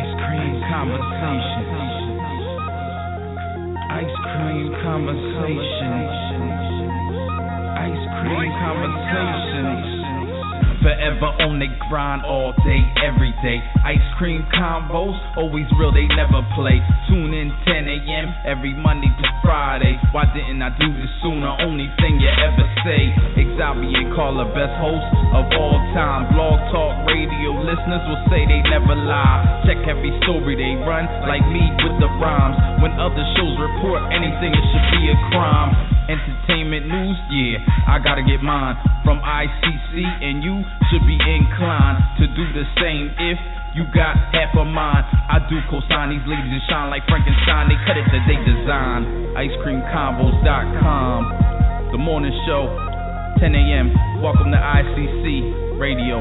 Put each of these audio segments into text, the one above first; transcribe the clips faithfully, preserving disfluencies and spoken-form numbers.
Ice cream conversation. Ice cream conversation. Ice cream conversations. Forever on the grind all day, every day. Ice cream combos, always real, they never play. Tune in ten a.m. every Monday to Friday. Why didn't I do this sooner? Only thing you ever say. Xavier Carla, best host of all time. Blog Talk Radio listeners will say they never lie. Check every story they run, like me with the rhymes. When other shows report anything, it should be a crime. Entertainment news, yeah, I gotta get mine from I C C, and you should be inclined to do the same if you got half a mind. I do co-sign these ladies and shine like Frankenstein. They cut it that they design. ice cream combos dot com. The morning show, ten a.m. Welcome to I C C Radio.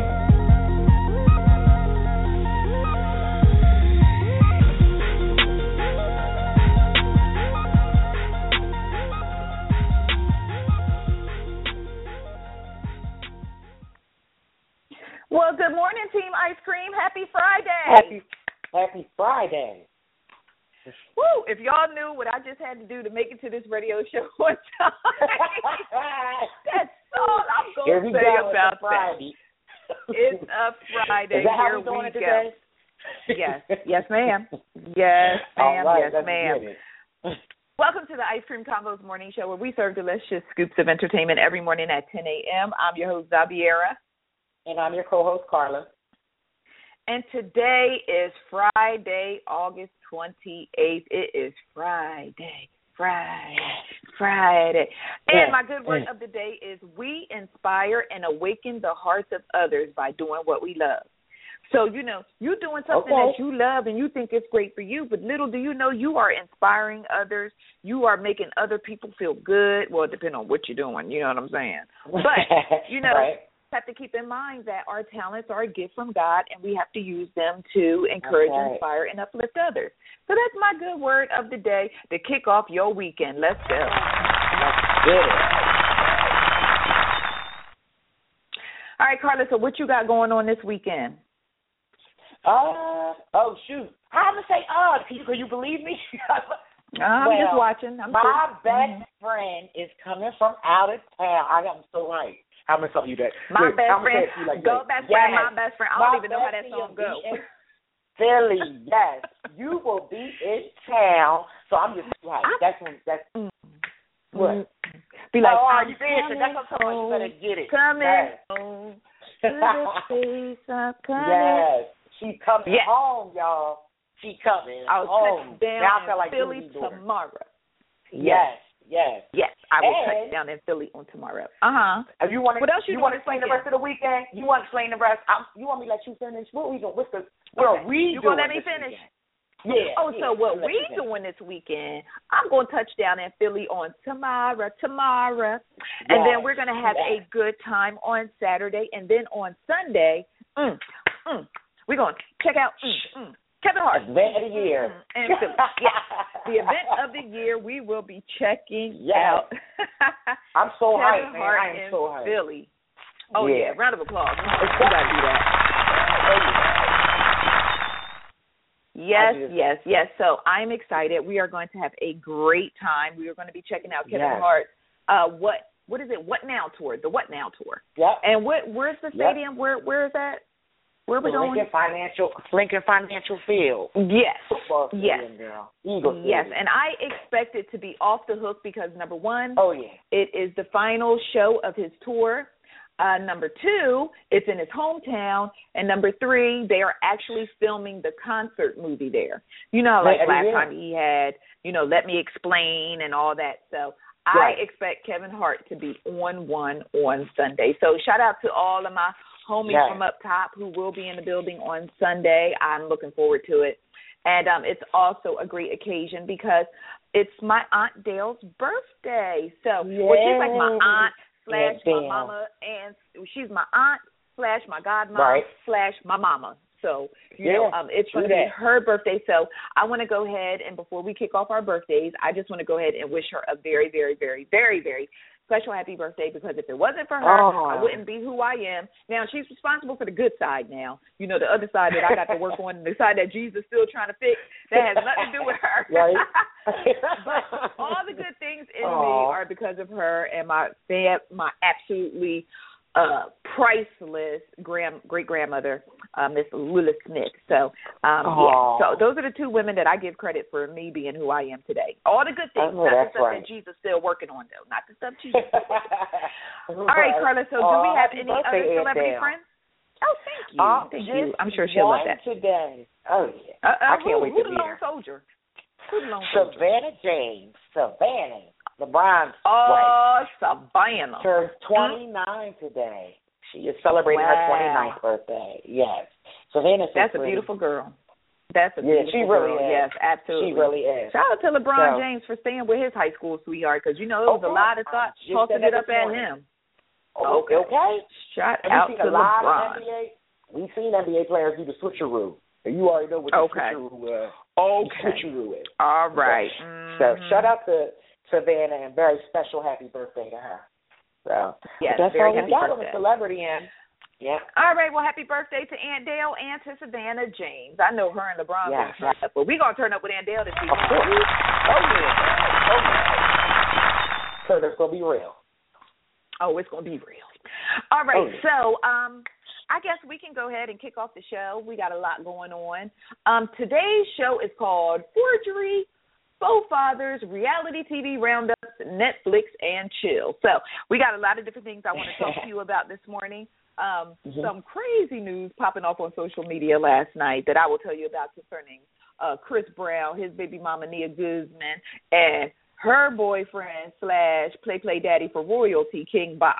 Well, good morning, Team Ice Cream. Happy Friday. Happy, happy Friday. Woo, if y'all knew what I just had to do to make it to this radio show one time, that's all I'm going to say go. about it's Friday. that. It's a Friday. Is that Here how we're doing we it go. today? Yes, yes, ma'am. Yes, ma'am. All right, yes, ma'am. Welcome to the Ice Cream Combos Morning Show, where we serve delicious scoops of entertainment every morning at ten a.m. I'm your host, Zabiera. And I'm your co-host, Carla. And today is Friday, August twenty-eighth. It is Friday, Friday, Friday. And yeah, my good word yeah. of the day is we inspire and awaken the hearts of others by doing what we love. So, you know, you're doing something okay. that you love and you think it's great for you, but little do you know you are inspiring others. You are making other people feel good. Well, it depends on what you're doing, you know what I'm saying? But, you know, right. have to keep in mind that our talents are a gift from God, and we have to use them to encourage, right. inspire, and uplift others. So that's my good word of the day to kick off your weekend. Let's go. Let's get it. All right, Carla, so what you got going on this weekend? Uh, oh, shoot. I'm going to say, uh, can you, can you believe me? I'm well, just watching. I'm my sure. best mm-hmm. friend is coming from out of town. I got so right. I'm going to tell you that. My Wait, best I'm friend, like go that. best yes. friend, my best friend. I don't my even know how that song goes. Philly, yes. You will be in town. So I'm just right. I, that's when, that's, mm. what? Be like, oh, I'm you dancing. That's what I'm talking about. You better get it. Coming yes. home to the place I'm coming. Yes. She coming yes. home, y'all. She coming I'll home. touch down now I in feel like Philly tomorrow. Yes, yes. Yes, I will and, touch down in Philly on tomorrow. Uh-huh. If you want to, what else you, you want to explain the rest of the weekend? You want to explain the rest? I'm, you want me to let you finish? What we doing? What's the, what okay. are we you doing? You going to let me finish? Weekend? Yeah. Oh, yeah, so what we doing this weekend, I'm going to touch down in Philly on tomorrow, tomorrow. Yes. And then we're going to have yes. a good time on Saturday. And then on Sunday, mm, mm, we're going to check out mm, mm, Kevin Hart. Event of the year. Mm, and Philly. Yes. The event of the year we will be checking yes. out. I'm so Kevin hyped, man. Hart I am in so hyped. Philly. Oh, yeah. yeah. Round of applause. We got to do that. Yes, yes, yes. So I'm excited. We are going to have a great time. We are going to be checking out Kevin yes. Hart. Uh, what what is it? What Now tour? The What Now tour. Yep. And what? Where's the stadium? Yep. Where Where is that? Where are we the going? Lincoln Financial Lincoln Financial Field. Yes. Football yes. Stadium, girl. Eagle yes. Stadium. And I expect it to be off the hook because number one, oh yeah, it is the final show of his tour. Uh, number two, it's in his hometown. And number three, they are actually filming the concert movie there. You know, like yeah, last yeah. time he had, you know, Let Me Explain and all that. So right. I expect Kevin Hart to be on one on Sunday. So shout out to all of my homies yes. from up top who will be in the building on Sunday. I'm looking forward to it. And um, it's also a great occasion because it's my Aunt Dale's birthday. So yeah. well, she's like my aunt slash yeah, my mama, and she's my aunt slash my godmom right. slash my mama. So, you yeah, know, um, it's going to be that. her birthday. So I want to go ahead, and before we kick off our birthdays, I just want to go ahead and wish her a very, very, very, very, very special happy birthday because if it wasn't for her, oh. I wouldn't be who I am. Now, she's responsible for the good side now. You know, the other side that I got to work on, the side that Jesus is still trying to fix, that has nothing to do with her. Right. But all the good things in Aww. me are because of her and my fam, my absolutely uh, priceless grand great grandmother, uh, Miss Lula Smith. So, um, yeah. So those are the two women that I give credit for me being who I am today. All the good things, oh, not the stuff right. that Jesus is still working on, though. Not the stuff Jesus. All right, Carla. So, do we have any other celebrity friends? Oh, thank you. Uh, thank you. I'm sure she'll love that today. Oh yeah. Uh, uh, I can't who, wait who to the meet lone her. soldier? Who the lone soldier? Savannah James. Savannah. LeBron's Oh, wife. Savannah. Turns twenty-nine huh? today. She is celebrating wow. her twenty-ninth birthday. Yes. Savannah's so That's pretty. a beautiful girl. That's a yeah, beautiful she really girl. is. Yes, absolutely. She really is. Shout out to LeBron so, James for staying with his high school sweetheart because, you know, there was okay. a lot of thought tossing it up at him. Oh, okay. okay. Shout and out seen to a lot LeBron. Of N B A, we've seen N B A players do the switcheroo. And you already know what the okay. switcheroo, uh, okay. the switcheroo is. All right. So, mm-hmm. so shout out to Savannah and very special happy birthday to her. So yes, that's very all we happy got birthday. on the celebrity end. Yeah. All right. Well, happy birthday to Aunt Dale and to Savannah James. I know her and LeBron yeah, will turn up, but we're going to turn up with Aunt Dale this week. Of course. Oh, yeah. Oh, yeah. So that's going to be real. Oh, it's going to be real. All right. Oh, yeah. So um, I guess we can go ahead and kick off the show. We got a lot going on. Um, today's show is called Forgery, Faux Fathers, Reality T V Roundups, Netflix, and Chill. So we got a lot of different things I want to talk to you about this morning. Um, mm-hmm. Some crazy news popping off on social media last night that I will tell you about concerning uh, Chris Brown, his baby mama Nia Guzman, and her boyfriend slash play play daddy for royalty, King Bop.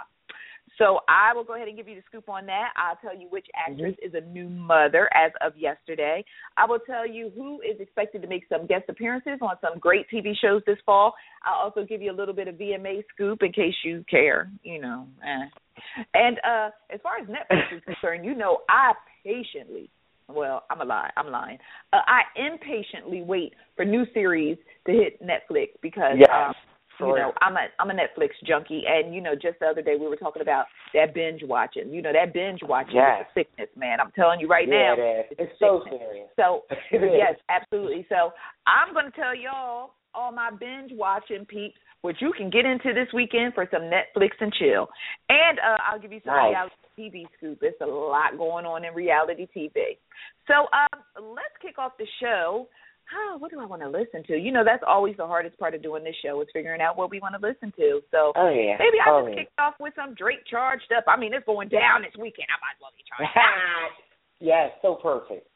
So I will go ahead and give you the scoop on that. I'll tell you which actress mm-hmm. is a new mother as of yesterday. I will tell you who is expected to make some guest appearances on some great T V shows this fall. I'll also give you a little bit of V M A scoop in case you care, you know. Eh. And uh, as far as Netflix is concerned, you know I patiently, well, I'm a lie, I'm lying. Uh, I impatiently wait for new series to hit Netflix because yes. um, You know, I'm a I'm a Netflix junkie, and you know, just the other day we were talking about that binge watching. You know, that binge watching yes. is a sickness, man. I'm telling you right yeah, now, it is. it's, it's so serious. So it yes, is. absolutely. So I'm going to tell y'all, all my binge watching peeps, what you can get into this weekend for some Netflix and chill, and uh, I'll give you some nice. reality T V scoop. There's a lot going on in reality T V. So um, let's kick off the show. Oh, what do I want to listen to? You know, that's always the hardest part of doing this show is figuring out what we want to listen to. So oh, yeah. maybe I'll oh, just yeah. kick off with some Drake Charged Up. I mean, it's going down this weekend. I might as well be charged up. Yes, so perfect.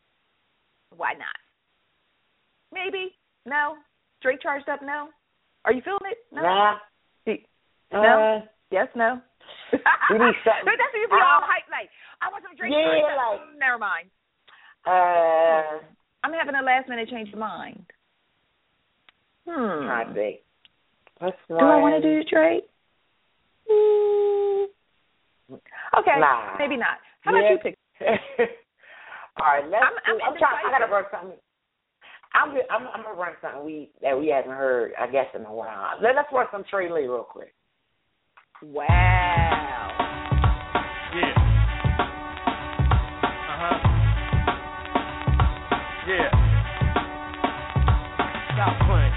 Why not? Maybe. No. Drake Charged Up, no. Are you feeling it? No. Nah. No? Uh, yes, no. we need something. That's what you be all hyped like, I want some Drake yeah, Charged Up. like, Never mind. Uh... I'm having a last minute change of mind. Hmm. I think. What's do I want to do Drake? Mm. Okay. Nah. Maybe not. How about yeah. you pick? All right. Let's. I'm, do, I'm, I'm trying. I gotta run something. I'm. I'm. I'm gonna run something we that we haven't heard, I guess, in a while. Let, let's run some Trey Lee real quick. Wow. Yeah. Yeah. Stop playing.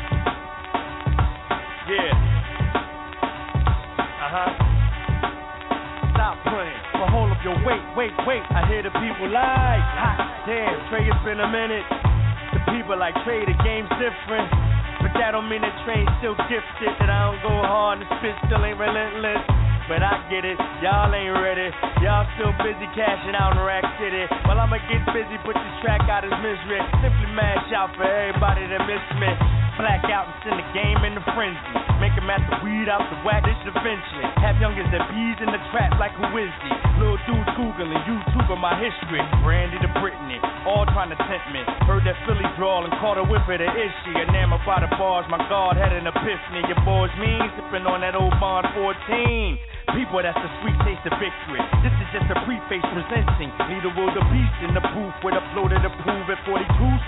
Yeah. Uh-huh. Stop playing. But hold up your wait, wait, wait. I hear the people like, hot damn, Trey, it's been a minute. The people like Trey, the game's different. But that don't mean that Trey's still gifted. That I don't go hard and the spit still ain't relentless. But I get it, y'all ain't ready. Y'all still busy cashing out in Rack City. Well, I'ma get busy, put this track out as misery. Simply mash out for everybody that missed me. Black out and send the game in the frenzy. Make them have to weed out the whack, this eventually. Have youngins that bees in the trap like who is he? Little dudes Googling, YouTubing my history. Brandy to Brittany, all trying to tempt me. Heard that Philly drawl and caught a whiff of the issue. Enamored by the bars, my God had an epiphany. Your boys mean, sipping on that old Bond fourteen. People, that's the sweet taste of victory. This is just a preface presenting. Neither will the beast in the booth with a flow to the prove at forty-two.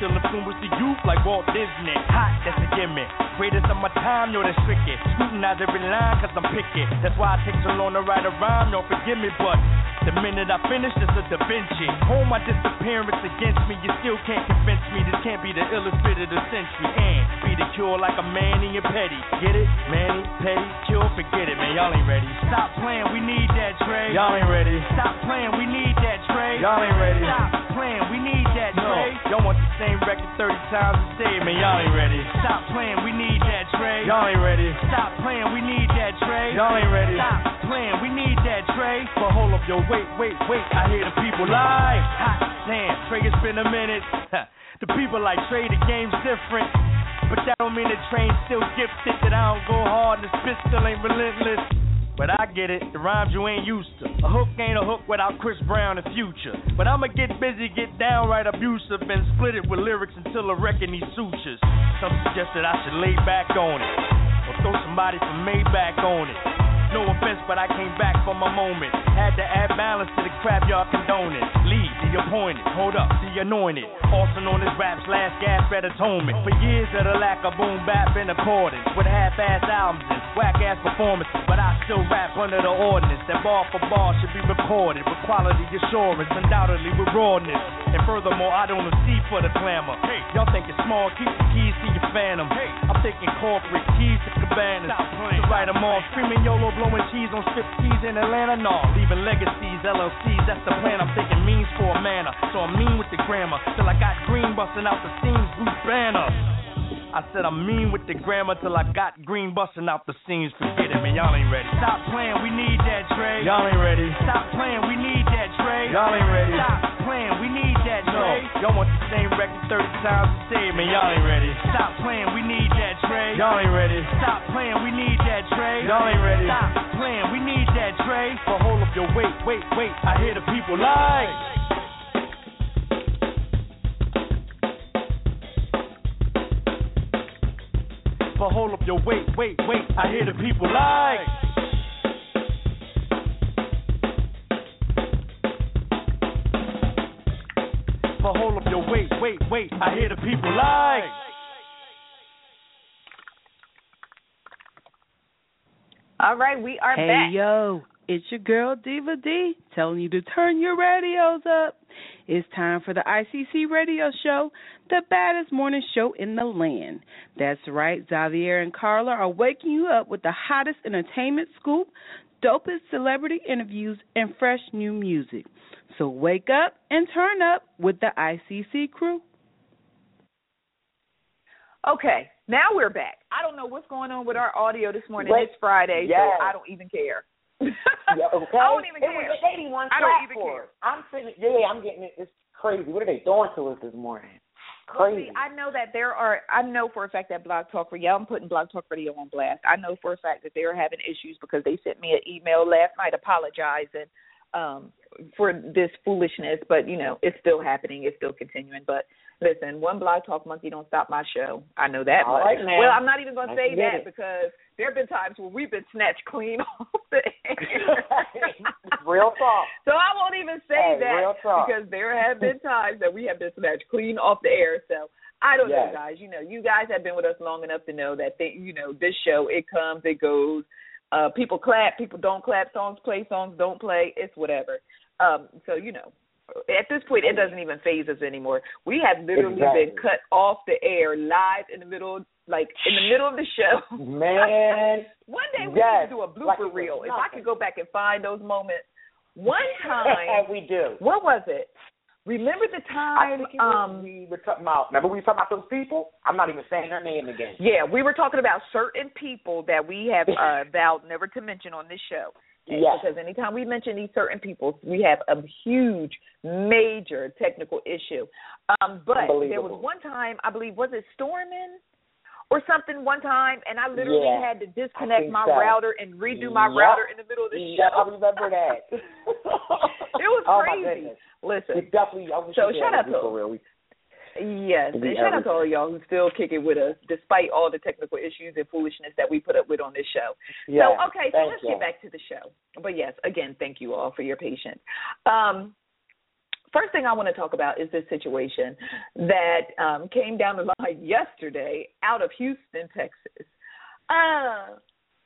still influence the youth like Walt Disney. Hot, that's a gimmick. Greatest of my time, yo, that's tricky. Scrutinize every line, cause I'm picky. That's why I take so long to write a rhyme, yo, forgive me, but the minute I finish, it's a Da Vinci. Hold my disappearance against me, you still can't convince me. This can't be the illest bit of the century. And be the cure like a Manny and Petty. Get it? Manny, Petty, cure, forget it, man, y'all ain't ready. Stop playing, we need that Trey. Y'all ain't ready. Stop playing, we need that Trey. Y'all ain't ready. Stop playing, we need that Trey. No. Y'all want the same record thirty times a day, man, y'all ain't ready. Stop playing, we need that Trey. Y'all ain't ready. Stop playing, we need that Trey. Y'all ain't ready. Stop playing, we need that Trey. But hold up, yo, wait, wait, wait, I hear the people lie. Hot damn, Trey, it's been a minute. The people like Trey, the game's different. But that don't mean the train's still gifted, that I don't go hard and the spit still ain't relentless. But I get it, the rhymes you ain't used to. A hook ain't a hook without Chris Brown and Future. But I'ma get busy, get downright abusive, and split it with lyrics until I reckon these sutures. Some suggest that I should lay back on it, or throw somebody from Maybach on it. No offense, but I came back for my moment. Had to add balance to the crap y'all condoning. Lead the appointed, hold up, the anointed. Also known as rap's last gasp at atonement. For years of the lack of boom bap in accordance with half-ass albums and whack-ass performances. But I still rap under the ordinance that bar for bar should be recorded with quality assurance, undoubtedly with rawness. And furthermore, I don't see for the glamour. Hey, y'all think it's small, keep the keys to your phantom. Hey, I'm thinking corporate, keys to cabanas. To write them all, screaming YOLO, blowing cheese on strip tees in Atlanta. No, leaving legacies, L L Cs, that's the plan. I'm thinking means for a manner, so I'm mean with the grammar. Till I got green busting out the seams, Bruce Banner. I said I'm mean with the grammar till I got green busting out the seams. Forget it, man, y'all ain't ready. Stop playing, we need that Trey. Y'all ain't ready. Stop playing, we need that Trey. Y'all ain't ready. Stop playing, we need that Trey. No. Y'all want the same record thirty times a day, man, y'all ain't ready. Stop playing, we need that Trey. Y'all ain't ready. Stop playing, we need that Trey. Y'all ain't ready. Stop playing, we need that Trey. But hold up, yo, wait, wait, wait, I hear the people lie. But hold up, yo, wait, wait, wait, I hear the people lie. But hold up, yo, wait, wait, wait, I hear the people lie. All right, we are hey, back. Hey, yo, it's your girl Diva D telling you to turn your radios up. It's time for the I C C Radio Show, the baddest morning show in the land. That's right, Xavier and Carla are waking you up with the hottest entertainment scoop, dopest celebrity interviews, and fresh new music. So wake up and turn up with the I C C crew. Okay, now we're back. I don't know what's going on with our audio this morning. Wait, it's Friday, yes. so I don't even care. Yeah, okay. I don't even it care. Was eighty-one I don't even care. I'm sitting, yeah, I'm getting it. It's crazy. What are they doing to us this morning? Crazy. Well, see, I know that there are. I know for a fact that Blog Talk Radio. I'm putting Blog Talk Radio on blast. I know for a fact that they're having issues because they sent me an email last night apologizing um, for this foolishness. But you know, it's still happening. It's still continuing. But listen, one Blog Talk monkey don't stop my show. I know that All much. right, man. Well, I'm not even going to say that it. because there have been times where we've been snatched clean off the air. Real talk. So I won't even say hey, that real talk. because there have been times that we have been snatched clean off the air. So I don't yes. know, guys. You know, you guys have been with us long enough to know that, they, you know, this show, it comes, it goes. Uh, people clap, people don't clap, songs play, songs don't play. It's whatever. Um, so, you know, at this point, it doesn't even faze us anymore. We have literally exactly. been cut off the air live in the middle, like in the middle of the show. Man. One day we yes. need to do a blooper like reel. If nothing. I could go back and find those moments. One time. we do. What was it? Remember the time I think it was, um, we were talking about, remember we were talking about those people? I'm not even saying their name again. Yeah, we were talking about certain people that we have uh, vowed never to mention on this show. Yes. Because anytime we mention these certain people, we have a huge, major technical issue. Um, but there was one time, I believe, was it Stormin or something one time, and I literally yeah, had to disconnect my so. router and redo my yep. router in the middle of the show. Yep, I remember that. It was oh crazy. My goodness. Listen. It definitely, I wish so you shout out to for real. We, Yes, and shout out to all y'all who still kick it with us, despite all the technical issues and foolishness that we put up with on this show. Yeah, so, okay, so let's you. get back to the show. But, yes, again, thank you all for your patience. Um, first thing I want to talk about is this situation that um, came down the line yesterday out of Houston, Texas. Uh,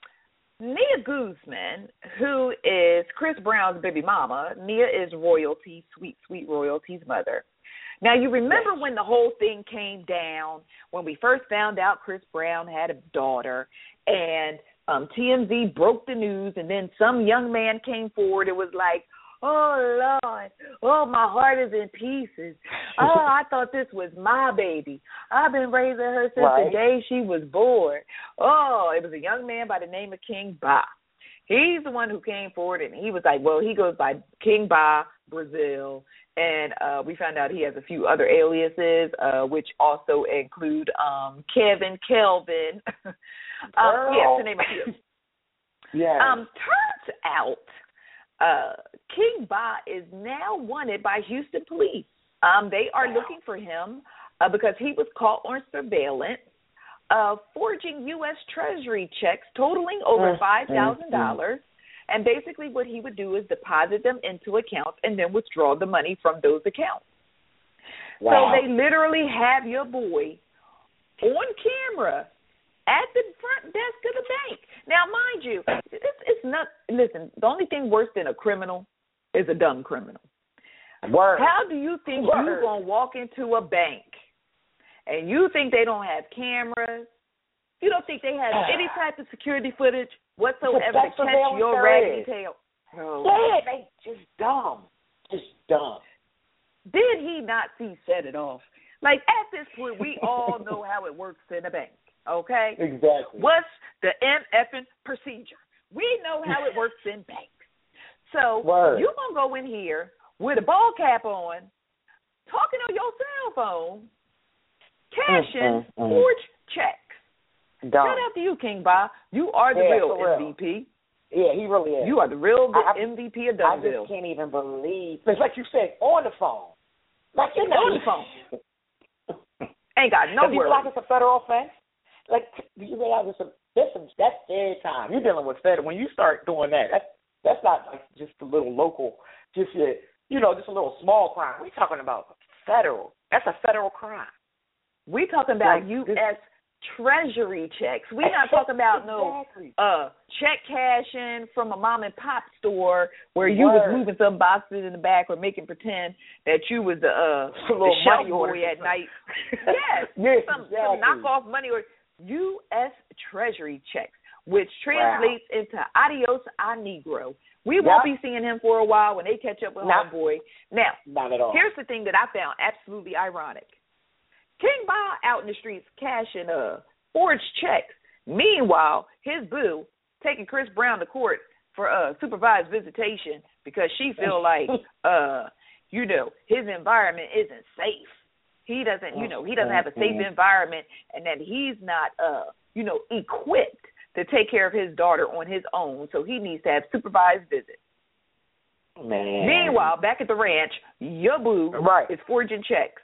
Nia Guzman, who is Chris Brown's baby mama, Nia is royalty, sweet, sweet royalty's mother. Now, you remember yes. when the whole thing came down, when we first found out Chris Brown had a daughter, and um, T M Z broke the news, and then some young man came forward and was like, oh, Lord, oh, my heart is in pieces. Oh, I thought this was my baby. I've been raising her since right. the day she was born. Oh, it was a young man by the name of King Ba. He's the one who came forward, and he was like, well, he goes by King Ba Brazil, and uh, we found out he has a few other aliases, uh, which also include um, Kevin, Kelvin. um, yeah, to name a few. Yeah. Um, turns out, Uh, King Ba is now wanted by Houston police. Um, they are wow. looking for him uh, because he was caught on surveillance uh, forging U S Treasury checks totaling over five thousand dollars. And basically what he would do is deposit them into accounts and then withdraw the money from those accounts. Wow. So they literally have your boy on camera at the front desk of the bank. Now, mind you, this is not, listen, the only thing worse than a criminal is a dumb criminal. Word. How do you think Word. you're going to walk into a bank and you think they don't have cameras? You don't think they have any type of security footage whatsoever to catch your raggedy tail? Oh. Yeah, they just dumb. Just dumb. Did he not see set it off? Like, at this point, we all know how it works in a bank. Okay? Exactly. What's the M F-ing procedure? We know how it works in banks. So Word. you're going to go in here with a ball cap on, talking on your cell phone, cashing mm, mm, mm. forged checks. Dumb. Shout out to you, King Ba. You are the yeah, real, real M V P. Yeah, he really is. You are the real I, M V P of Dunville. I just can't even believe. It's like you said, on the phone. Like you're on the phone. Ain't got no words. Like it's a federal offense? Like, do you realize it's a, that's, a, that's fair time. You're dealing with federal. When you start doing that, that's, that's not like just a little local, just a, you know, just a little small crime. We're talking about federal. That's a federal crime. We're talking about like, U S Treasury checks. We're not talking about exactly. no uh, check cashing from a mom and pop store where you Word. was moving some boxes in the back or making pretend that you was the, uh, the shelf boy at night. yes, yes some, exactly. some knockoff money or U S Treasury checks, which translates wow. into adios a negro. We yep. won't be seeing him for a while when they catch up with not, homeboy. Now, not at all. Here's the thing that I found absolutely ironic. King Ba out in the streets cashing uh, forged checks. Meanwhile, his boo taking Chris Brown to court for uh, supervised visitation because she feel like, uh, you know, his environment isn't safe. He doesn't, you know, he doesn't have a safe environment, and that he's not, uh, you know, equipped to take care of his daughter on his own. So he needs to have supervised visits. Man. Meanwhile, back at the ranch, your boo right. is forging checks.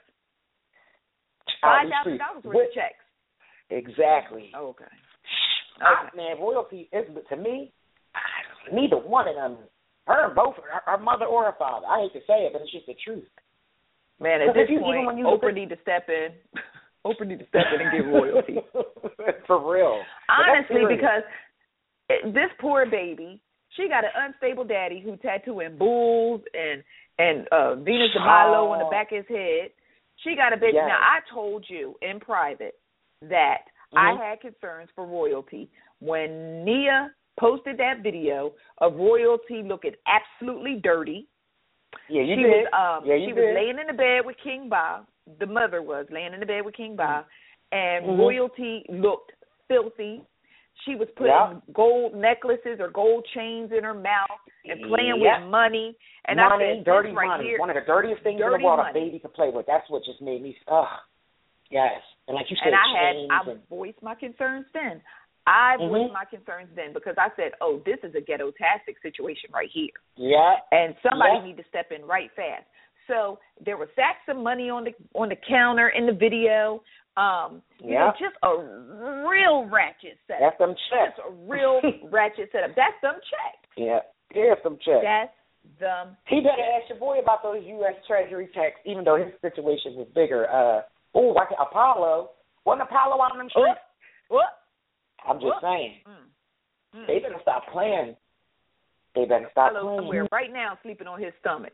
Five thousand dollars worth of checks. Exactly. Okay. Okay. I, man, royalty is to me. Neither one of them, her both, her, her mother or her father. I hate to say it, but it's just the truth. Man, at this point, Oprah need to step in. Oprah need to step in and get royalty. For real. Honestly, because this poor baby, she got an unstable daddy who tattooing bulls and and uh, Venus de Milo oh. on the back of his head. She got a baby. Yes. Now, I told you in private that mm-hmm. I had concerns for royalty when Nia posted that video of royalty looking absolutely dirty. Yeah, you she did. Was, um, yeah, you she did. was laying in the bed with King Ba. The mother was laying in the bed with King Ba, and mm-hmm. royalty looked filthy. She was putting yeah. gold necklaces or gold chains in her mouth and playing yeah. with money. And money, I said, dirty right money. Here, one of the dirtiest things in the world a baby can play with. That's what just made me, ugh. Yes. And like you said, and I had, I and... voiced my concerns then. I mm-hmm. voiced my concerns then because I said, oh, this is a ghetto-tastic situation right here. Yeah. And somebody yeah. need to step in right fast. So there were sacks of money on the on the counter in the video. Um, you yeah. know, just a real ratchet setup. That's them checks. Just a real ratchet setup. That's them checks. Yeah. Yeah, them checks. That's them. He better ask your boy about those U S Treasury checks, even though his situation was bigger. Uh, oh, like Apollo. Wasn't Apollo on them streets? What? I'm just what? saying. Mm. Mm. They better stop playing. They better stop Apollo playing. somewhere right now sleeping on his stomach.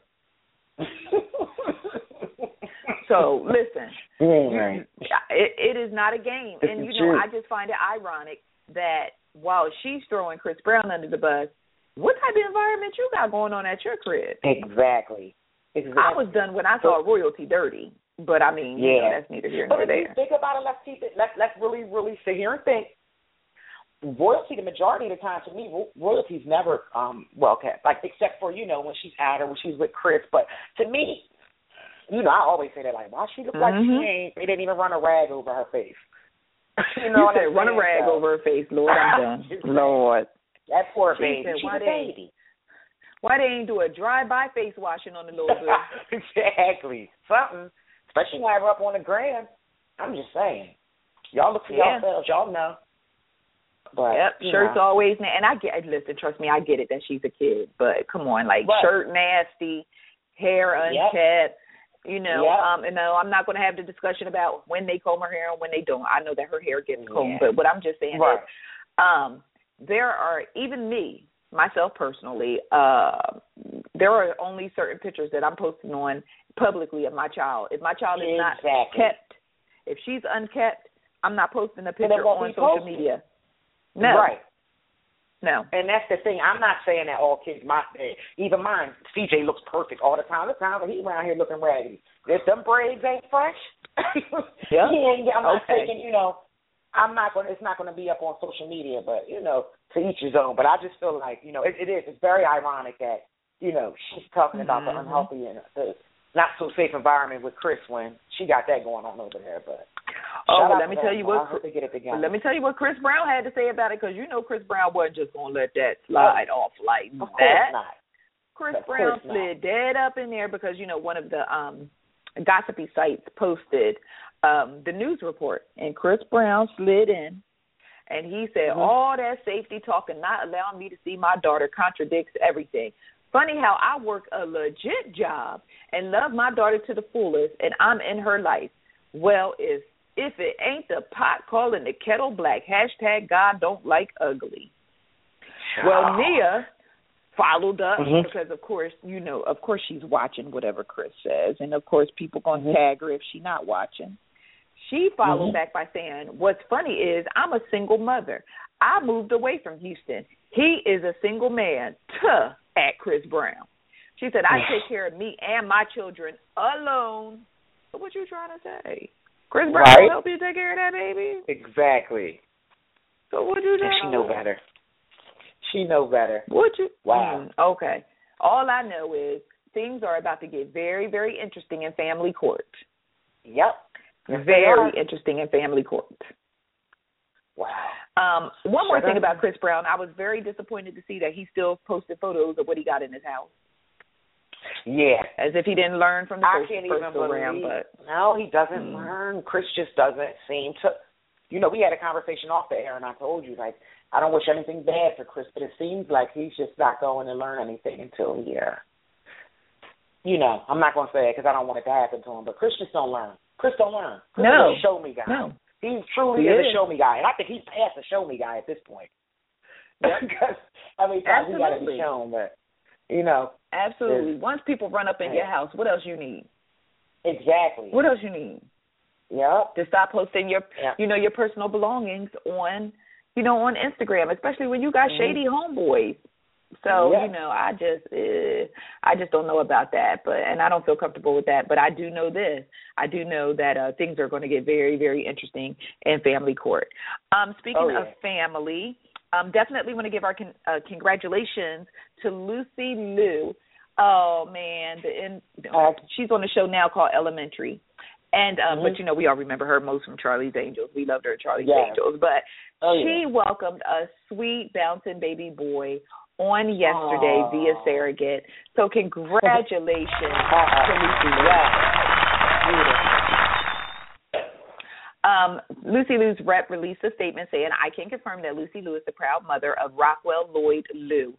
So, listen. Yeah, right. it, it is not a game. This and, you is know, true. I just find it ironic that while she's throwing Chris Brown under the bus, what type of environment you got going on at your crib? Exactly. Exactly. I was done when I saw Royalty Dirty, but I mean, yeah, you know, that's neither here nor but if there. you think about it, let's keep it. Let's let's really really sit here and think. Royalty, the majority of the time, to me, Royalty's never um well kept, like except for you know when she's at or when she's with Chris. But to me, you know, I always say that like, why she look like mm-hmm. she ain't? They didn't even run a rag over her face. you you know what said I'm run a saying? rag So, over her face, Lord, I'm done. Lord, that poor she baby. said, She's why a they, baby. Why they ain't do a drive-by face washing on the little girl? Exactly. Something. Especially when I have her up on the gram. I'm just saying. Y'all look for Yeah. yourselves. Y'all know. But, yep, you shirt's know. always na- and I get listen, trust me, I get it that she's a kid, but come on, like Right. shirt nasty, hair unkept, Yep. you know. Yep. Um, and no, I'm not going to have the discussion about when they comb her hair and when they don't. I know that her hair gets combed, Yeah. but what I'm just saying Right. is, um, there are even me, myself personally, uh, there are only certain pictures that I'm posting on publicly of my child. If my child is Exactly. not kept, if she's unkept, I'm not posting a picture won't on be social posted. media. No. Right. No. And that's the thing. I'm not saying that all kids, my even mine, C J looks perfect all the time. The time he around here looking raggedy. If them braids ain't fresh, yeah. he ain't, I'm not okay. taking, you know, I'm not going to, it's not going to be up on social media, but, you know, to each his own. But I just feel like, you know, it, it is. It's very ironic that, you know, she's talking about mm-hmm. the unhealthy and the not so safe environment with Chris when she got that going on over there. But oh, well, well, let me tell you what. I hope they get it together. Well, let me tell you what Chris Brown had to say about it, because you know Chris Brown wasn't just gonna let that slide oh, off like of that. Course not. Chris of Brown course slid not. dead up in there because you know one of the um, gossipy sites posted um, the news report, and Chris Brown slid in, and he said mm-hmm. all that safety talk and not allowing me to see my daughter contradicts everything. Funny how I work a legit job and love my daughter to the fullest, and I'm in her life. Well, if if it ain't the pot calling the kettle black, hashtag God don't like ugly. Oh. Well, Nia followed up mm-hmm. because, of course, you know, of course she's watching whatever Chris says, and, of course, people going to mm-hmm. tag her if she's not watching. She followed mm-hmm. back by saying, what's funny is I'm a single mother. I moved away from Houston. He is a single man. Tuh. At Chris Brown. She said, I take care of me and my children alone. So what you trying to say? Chris Brown right. will help you take care of that baby? Exactly. So what you trying and she know better. She know better. What you? Wow. Mm, okay. All I know is things are about to get very, very interesting in family court. Yep. Yes, very interesting in family court. Wow. Um, one more Shut thing up. about Chris Brown. I was very disappointed to see that he still posted photos of what he got in his house. Yeah. As if he didn't learn from the I first, can't first even go believe. round. But no, he doesn't mm. learn. Chris just doesn't seem to. You know, we had a conversation off the air, and I told you, like, I don't wish anything bad for Chris, but it seems like he's just not going to learn anything until he, uh, you know, I'm not going to say it because I don't want it to happen to him, but Chris just don't learn. Chris don't learn. Chris no. is a show-me guy. No. He truly he is, is a show-me guy, and I think he's past a show-me guy at this point. Because I mean, he got to be shown, but you know, absolutely. Once people run up in yeah. your house, what else you need? Exactly. What else you need? Yeah. To stop posting your, yep. you know, your personal belongings on, you know, on Instagram, especially when you got mm-hmm. shady homeboys. So yeah. you know, I just, uh, I just don't know about that, but and I don't feel comfortable with that. But I do know this: I do know that uh, things are going to get very, very interesting in family court. Um, speaking oh, yeah. of family. Um, definitely want to give our con- uh, congratulations to Lucy Liu. Oh, man. The in- uh, she's on a show now called Elementary. And um, mm-hmm. But, you know, we all remember her most from Charlie's Angels. We loved her in Charlie's yes. Angels. But oh, she yeah. welcomed a sweet, bouncing baby boy on yesterday Aww. via surrogate. So congratulations to Lucy Liu. Beautiful. Um, Lucy Liu's rep released a statement saying, I can confirm that Lucy Liu is the proud mother of Rockwell Lloyd Liu.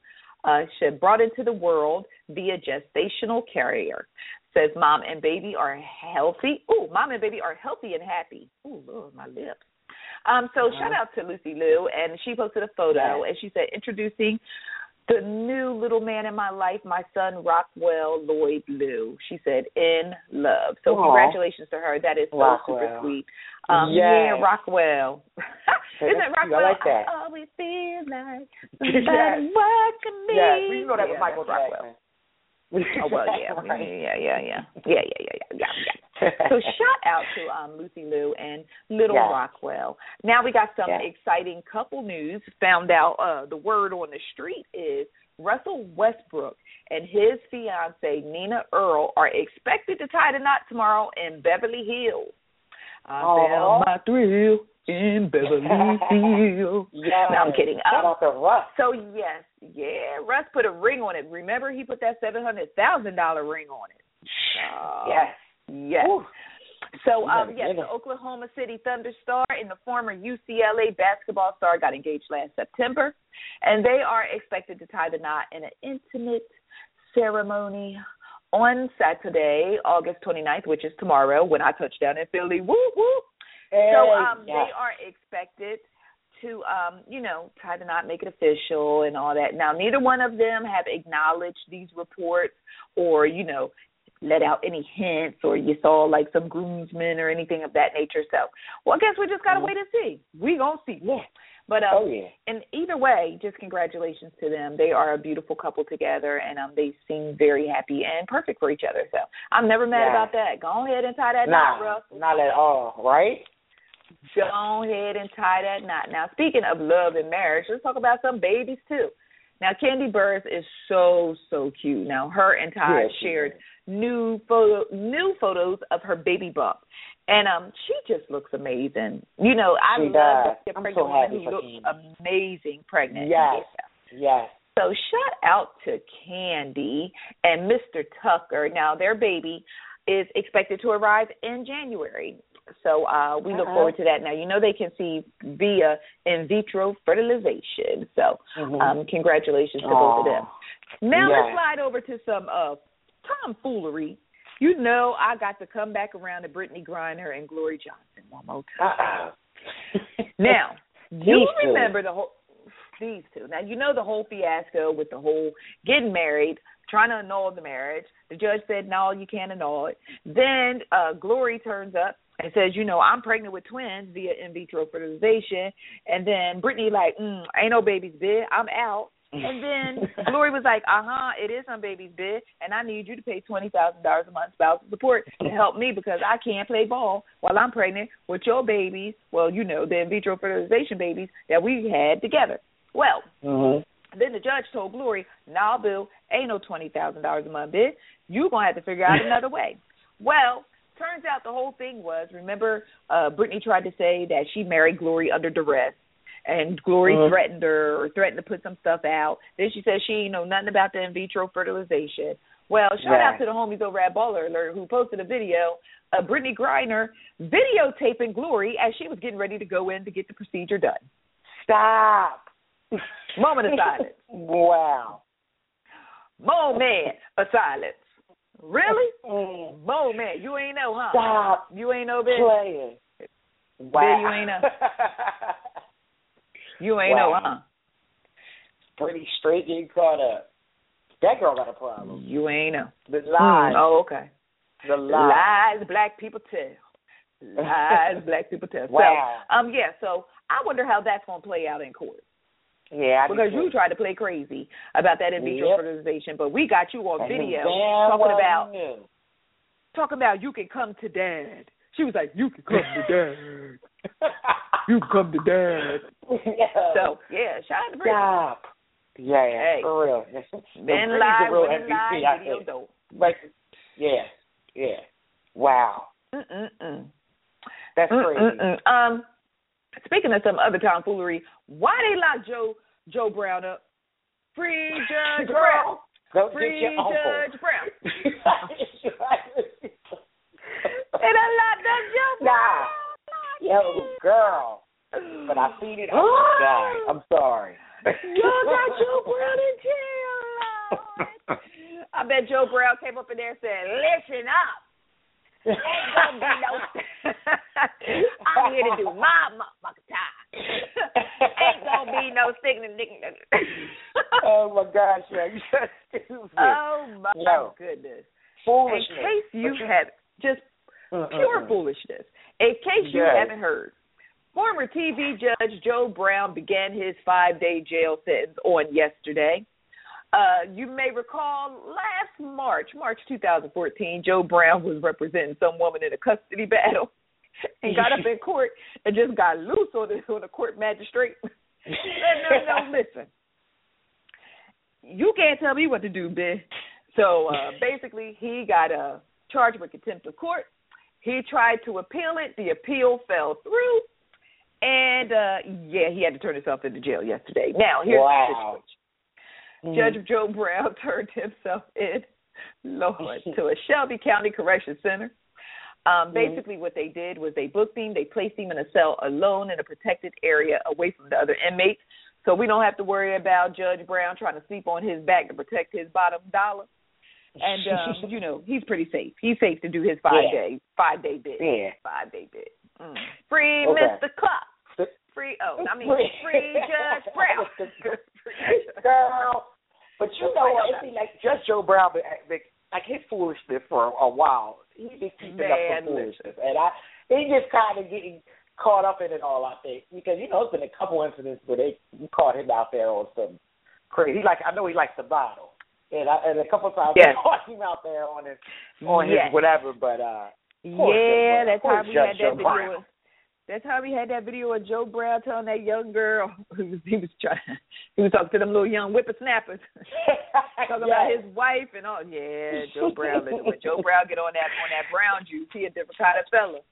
uh, she brought into the world via gestational carrier. Says mom and baby are healthy. Oh, mom and baby are healthy and happy. Oh, Lord, my lips. Um, so uh-huh. shout out to Lucy Liu, and she posted a photo, yes. and she said, introducing the new little man in my life, my son, Rockwell Lloyd Liu. She said, in love. So Aww. Congratulations to her. That is so Rockwell. Super sweet. Um, yes. Yeah, Rockwell. Isn't it Rockwell? I like that. I always feel like somebody yes. watching me. Yes, well, you know that was yeah, Michael Rockwell. Oh, well, yeah. right. yeah, yeah, yeah, yeah, yeah, yeah, yeah, yeah, yeah. So shout out to um, Lucy Liu and Little yes. Rockwell. Now we got some yes. exciting couple news. Found out uh, the word on the street is Russell Westbrook and his fiancée, Nina Earl, are expected to tie the knot tomorrow in Beverly Hills. I found my thrill in Beverly Hills. Yes. No, I'm kidding. Shout out to Russ. So, yes, yeah, Russ put a ring on it. Remember, he put that seven hundred thousand dollars ring on it. Uh, yes. Yes. Ooh. So, um, yes, the Oklahoma City Thunder star and the former U C L A basketball star got engaged last September, and they are expected to tie the knot in an intimate ceremony on Saturday, August twenty-ninth, which is tomorrow when I touch down in Philly. Woo, woo. Hey, so um, yeah. they are expected to, um, you know, tie the knot, make it official and all that. Now, neither one of them have acknowledged these reports or, you know, let out any hints or you saw like some groomsmen or anything of that nature. So, well, I guess we just got to mm-hmm. wait and see. We going to see. Yeah. But um, oh, yeah. and either way, just congratulations to them. They are a beautiful couple together, and um, they seem very happy and perfect for each other. So I'm never mad yeah. about that. Go ahead and tie that nah, knot, Russell. Not at all, right? Go ahead and tie that knot. Now, speaking of love and marriage, let's talk about some babies, too. Now, Kandi Burruss is so, so cute. Now, her and Todd yes, shared new photo, new photos of her baby bump. And um, she just looks amazing. You know, I she love the I'm pregnant so woman happy who looks Kandi. amazing pregnant. Yes, yes. So shout out to Kandi and Mister Tucker. Now, their baby is expected to arrive in January. So uh, we look uh-huh. forward to that. Now, you know they conceive via in vitro fertilization. So mm-hmm. um, congratulations to Aww. Both of them. Now yes. let's slide over to some uh, tomfoolery. You know I got to come back around to Brittany Griner and Glory Johnson one more time. Uh-uh. Now, you remember the whole these two. Now, you know the whole fiasco with the whole getting married, trying to annul the marriage. The judge said, no, you can't annul it. Then uh, Glory turns up and says, you know, I'm pregnant with twins via in vitro fertilization. And then Brittany like, mm, ain't no baby's bid. I'm out. And then Glory was like, uh-huh, it is some baby's bid, and I need you to pay twenty thousand dollars a month spousal support to help me because I can't play ball while I'm pregnant with your babies, well, you know, the in vitro fertilization babies that we had together. Well, mm-hmm. then the judge told Glory, nah, Bill, ain't no twenty thousand dollars a month bid. You're going to have to figure out another way. Well, turns out the whole thing was, remember, uh, Brittany tried to say that she married Glory under duress. And Glory uh-huh. threatened her or threatened to put some stuff out. Then she said she didn't know nothing about the in vitro fertilization. Well, shout right. out to the homies over at Baller Alert who posted a video of Brittany Griner videotaping Glory as she was getting ready to go in to get the procedure done. Stop. Moment of silence. Wow. Moment of silence. Really? Mm. Moment. You ain't know, huh? Stop. You ain't know, bitch. Playing. Wow. Bitch, you ain't know. You ain't wow. know, huh? Pretty straight getting caught up. That girl got a problem. You ain't know. The lies. Mm, oh, okay. The lies. Lies black people tell. Lies black people tell. Wow. So, um, yeah, so I wonder how that's going to play out in court. Yeah, I Because you tried to play crazy about that in vitro yep. fertilization, but we got you on and video talking about, talking about you can come to dad. She was like, you can come to dad. You can come to dad. Yeah. So, yeah, shout out to Brittany. Stop. Yeah, yeah, hey. for real. Men lie, women lie, video dope. Like, yeah, yeah. Wow. Mm-mm-mm. That's crazy. Mm-mm-mm. Um, speaking of some other tomfoolery, why they lock Joe Joe Brown up? Free Judge Brown. Don't Free get your Judge uncle. Brown. And I locked up Joe Brown. Nah. Yo, girl. But I seen it. Oh, God. I'm sorry. Y'all got Joe Brown in jail. I bet Joe Brown came up in there and said, listen up. Ain't gonna be no I'm here to do my motherfucking time. Ain't gonna be no sticking and nicking. Oh my gosh, yeah, you so stupid. Oh my no. goodness. Foolishness. In case you you... have just uh, pure uh, uh. foolishness. In case you yes. haven't heard, former T V judge Joe Brown began his five-day jail sentence on yesterday. Uh, you may recall last March, March two thousand fourteen, Joe Brown was representing some woman in a custody battle and got up in court and just got loose on the, on the court magistrate. no, no, no, listen. You can't tell me what to do, bitch. So uh, basically, he got uh, charged with contempt of court. He tried to appeal it. The appeal fell through. And, uh, yeah, he had to turn himself into jail yesterday. Now, here's wow. the situation. Mm-hmm. Judge Joe Brown turned himself in, Lord, to a Shelby County Correction Center. Um, mm-hmm. Basically, what they did was they booked him. They placed him in a cell alone in a protected area away from the other inmates. So we don't have to worry about Judge Brown trying to sleep on his back to protect his bottom dollar. And, um, you know, he's pretty safe. He's safe to do his five-day yeah. five-day bid. Yeah. Five-day bid. Mm. Free okay. Mister Cup. Free, oh, I mean, free Judge Brown. Girl. But you know what? It seems like Judge Joe Brown, like his foolishness for a while, he been keeping Man, up for foolishness. And I, he just kind of getting caught up in it all, I think. Because, you know, there's been a couple incidents where they caught him out there on some crazy. He like, I know he likes to bottle. And, I, and a couple of times yes. they caught him out there on his, on yes. his whatever. But, uh, yeah, that's how we had that video. Of, that's how we had that video of Joe Brown telling that young girl who was he was trying he was talking to them little young whippersnappers talking yes. about his wife and all. Yeah, Joe Brown. When Joe Brown get on that on that brown juice, he a different kind of fella.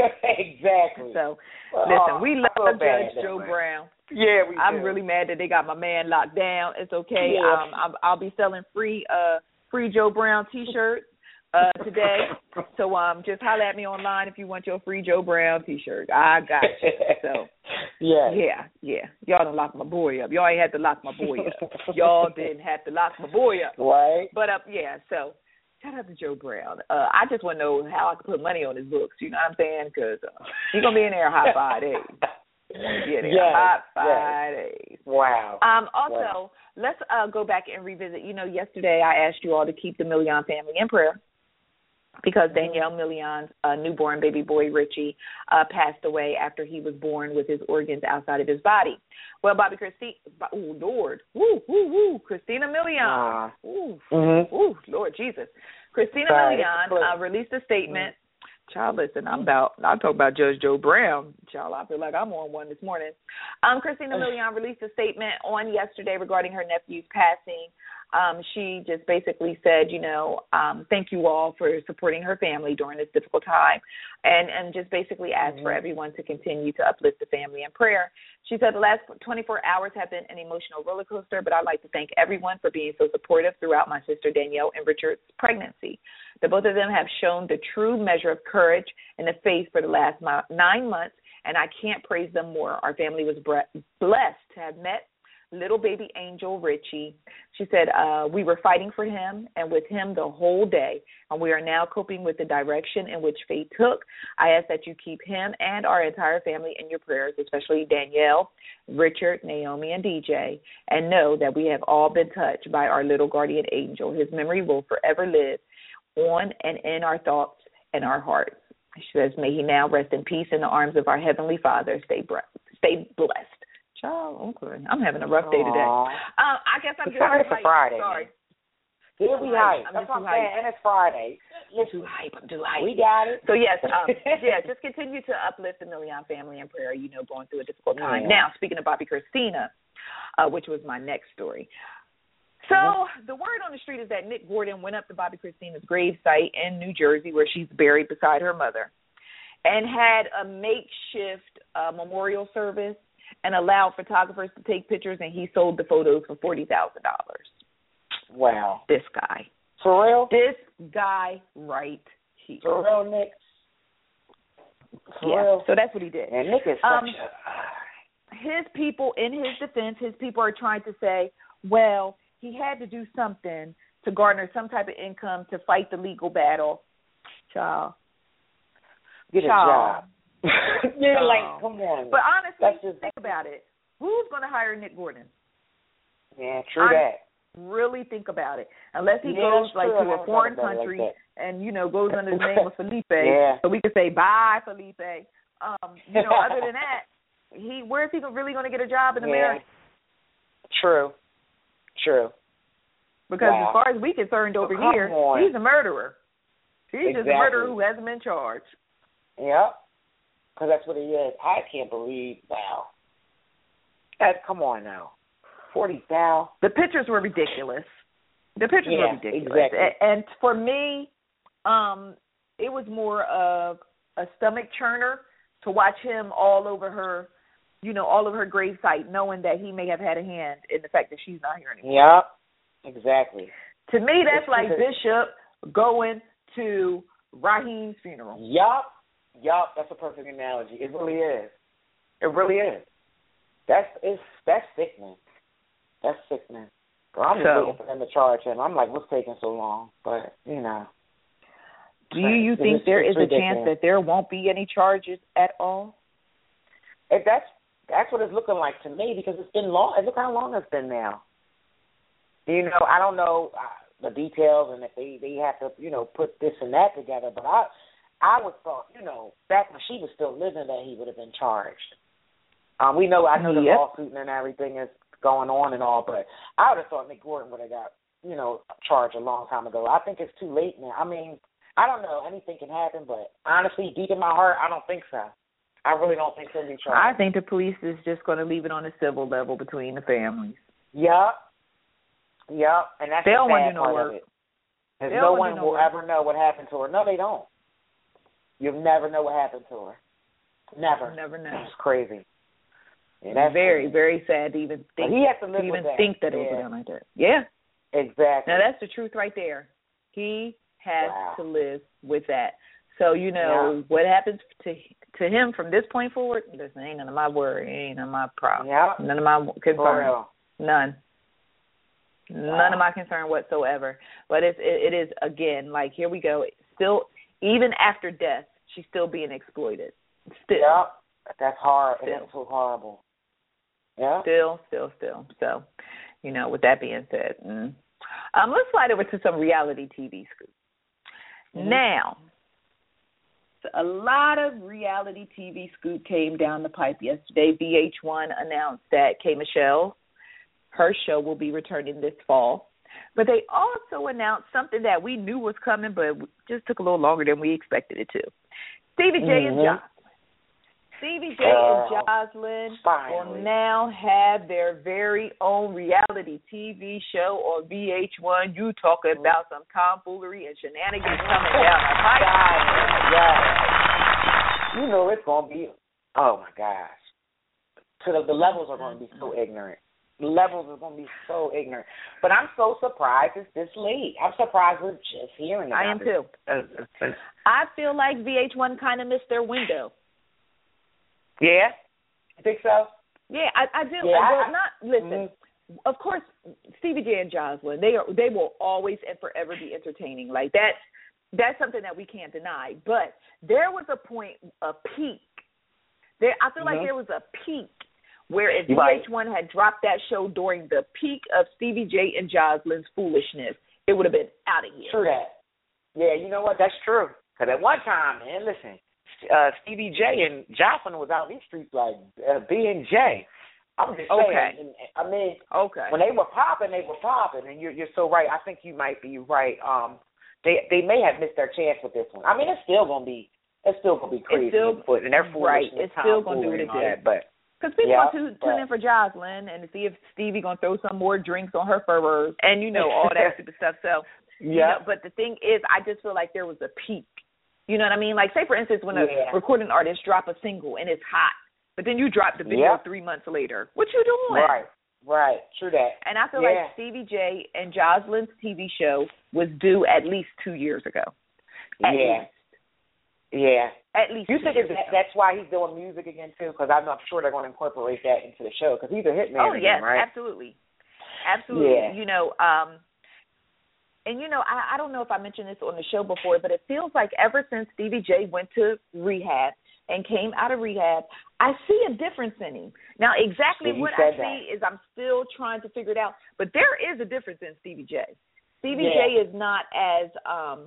Exactly. So well, listen, we oh, love Judge Joe way. Brown. Yeah, we I'm do. really mad that they got my man locked down. It's okay. Yeah. Um, I'm, I'll be selling free uh free Joe Brown T-shirts. Uh, today, so um, just holler at me online if you want your free Joe Brown T-shirt. I got you. So, yeah, yeah, yeah. Y'all done lock my boy up. Y'all ain't had to lock my boy up. Y'all didn't have to lock my boy up. Right. But uh, yeah. So, shout out to Joe Brown. Uh, I just want to know how I can put money on his books. You know what I'm saying? Because uh, he's gonna be in there hot five days. Yeah, yes, hot five yes. days. Wow. Um. Also, wow. let's uh go back and revisit. You know, yesterday I asked you all to keep the Million family in prayer, because Danielle Million's uh, newborn baby boy, Richie, uh, passed away after he was born with his organs outside of his body. Well, Bobby Christina, oh, Lord, woo, woo, woo, Christina Milian, uh, ooh, mm-hmm. ooh, Lord Jesus. Christina Sorry, Milian uh, released a statement. Mm-hmm. Child, listen, I'm about, I'll talk about Judge Joe Brown. Child, I feel like I'm on one this morning. Um, Christina Milian released a statement on yesterday regarding her nephew's passing. Um, she just basically said, you know, um, thank you all for supporting her family during this difficult time, and, and just basically asked mm-hmm. for everyone to continue to uplift the family in prayer. She said the last twenty-four hours have been an emotional roller coaster, but I'd like to thank everyone for being so supportive throughout my sister Danielle and Richard's pregnancy. The both of them have shown the true measure of courage and the faith for the last nine months, and I can't praise them more. Our family was blessed to have met little baby angel Richie. She said, uh, we were fighting for him and with him the whole day, and we are now coping with the direction in which fate took. I ask that you keep him and our entire family in your prayers, especially Danielle, Richard, Naomi, and D J, and know that we have all been touched by our little guardian angel. His memory will forever live on and in our thoughts and our hearts. She says, may he now rest in peace in the arms of our Heavenly Father. Stay, bre- stay blessed. Oh, okay. I'm having a rough day today. Um, I guess I'm it's just it's hype. a Friday. Sorry. Here we hype. That's what I'm saying. And it's Friday. I'm too hype. I'm too hype. We got it. So, yes, um, yeah, just continue to uplift the Million family in prayer, you know, going through a difficult time. Yeah. Now, speaking of Bobby Christina, uh, which was my next story. So mm-hmm. the word on the street is that Nick Gordon went up to Bobby Christina's grave site in New Jersey, where she's buried beside her mother, and had a makeshift uh, memorial service and allowed photographers to take pictures, and he sold the photos for forty thousand dollars. Wow. This guy. For real? This guy right here. For real, Nick? For yeah, real? so that's what he did. And Nick is um, such a... His people, in his defense, his people are trying to say, well, he had to do something to garner some type of income to fight the legal battle. Child. Get Child. a job. You're like, come on. But honestly, That's just, think about it. Who's going to hire Nick Gordon? Yeah, true I that. Really think about it. Unless he yeah, goes like true. to a foreign country like and, you know, goes under the name of Felipe, yeah. so we could say bye, Felipe. Um, you know, other than that, he where is he really going to get a job in yeah. America? True. True. Because wow. as far as we're concerned over oh, here, on. he's a murderer. He's exactly. just a murderer who hasn't been charged. Yep. Because that's what he is. I can't believe, wow. That, come on now. forty thousand. The pictures were ridiculous. The pictures yeah, were ridiculous. Exactly. And, and for me, um, it was more of a stomach churner to watch him all over her, you know, all over her gravesite, knowing that he may have had a hand in the fact that she's not here anymore. Yep. Exactly. To me, that's like Bishop going to Raheem's funeral. Yup. Yup. That's a perfect analogy. It really is. It really is. That's it's that's sickening. That's sickening. Well, I'm just so, waiting for them to charge him. I'm like, what's taking so long? But you know. Do you it's, think it's, there it's is ridiculous. a chance that there won't be any charges at all? If that's that's what it's looking like to me because it's been long. Look how long it's been now. You know, I don't know uh, the details and if they, they have to, you know, put this and that together. But I I would thought, you know, back when she was still living, that he would have been charged. Um, we know, I know the yep. lawsuit and everything is going on and all, but I would have thought Nick Gordon would have got, you know, charged a long time ago. I think it's too late now. I mean, I don't know. Anything can happen, but honestly, deep in my heart, I don't think so. I really don't think he'll be charged. I think the police is just going to leave it on a civil level between the families. Yep. Yep. And that's they the don't want to bad do no part work. of it. Because they no don't one no will work. ever know what happened to her. No, they don't. You'll never know what happened to her. Never. You'll never know. That's crazy. Yeah, that's very, crazy. very sad to even think. But he has to live to even with that. think that yeah. it was done like that. Yeah. Exactly. Now that's the truth right there. He has wow. to live with that. So you know yeah. what happens to to him from this point forward. Listen, ain't none of my worry. Ain't none of my problem. Yeah. None of my concern. None. Wow. None of my concern whatsoever. But it's, it, it is again like here we go. Still, even after death, she's still being exploited. Still. Yeah. That's hard. Still. It's so horrible. Yeah. Still, still, still. So, you know, with that being said, mm. um, let's slide over to some reality T V scoop. Mm-hmm. Now, a lot of reality T V scoop came down the pipe yesterday. V H one announced that K. Michelle, her show will be returning this fall. But they also announced something that we knew was coming, but it just took a little longer than we expected it to. Stevie J mm-hmm. and Jocelyn. Stevie J uh, and Jocelyn finally. will now have their very own reality T V show on V H one. You talking about some tomfoolery and shenanigans coming down the pipe. Yeah. You know it's going to be, oh, my gosh. To the, the levels are going to be so ignorant. The levels are going to be so ignorant. But I'm so surprised it's this late. I'm surprised we're just hearing about I am this. too. I feel like V H one kind of missed their window. Yeah? You think so? Yeah, I, I do. Yeah, well, I, not listen. Mm-hmm. Of course, Stevie J and Jocelyn, they are they will always and forever be entertaining. Like that's that's something that we can't deny. But there was a point, a peak. There, I feel mm-hmm. like there was a peak where if right. V H one had dropped that show during the peak of Stevie J and Jocelyn's foolishness, it would have been out of here. True that. Yeah, you know what? That's true. Because at one time, man, listen. Uh, Stevie J and Jocelyn was out in these streets like uh, B and J. I'm just saying. Okay. And, I mean, okay. when they were popping, they were popping, and you're you're so right. I think you might be right. Um, they they may have missed their chance with this one. I mean, it's still gonna be it's still gonna be crazy, still, and they're right. It's still gonna do what it did. But because people yeah, want to tune in for Jocelyn and to see if Stevie gonna throw some more drinks on her furs and you know all that stupid stuff. So yeah. You know, but the thing is, I just feel like there was a peak. You know what I mean? Like, say, for instance, when a yeah. recording artist drop a single and it's hot, but then you drop the video yeah. three months later. What you doing? Right, right. True that. And I feel yeah. like Stevie J and Jocelyn's T V show was due at least two years ago. At yeah. least. Yeah. At least You two think years that, ago. that's why he's doing music again, too? Because I'm not sure they're going to incorporate that into the show, because he's a hitman Oh, again, yes, right? absolutely. Absolutely. Yeah. You know, um, and you know, I, I don't know if I mentioned this on the show before, but it feels like ever since Stevie J went to rehab and came out of rehab, I see a difference in him. Now, exactly Stevie what I see that. is I'm still trying to figure it out, but there is a difference in Stevie J. Stevie yeah. J is not as um,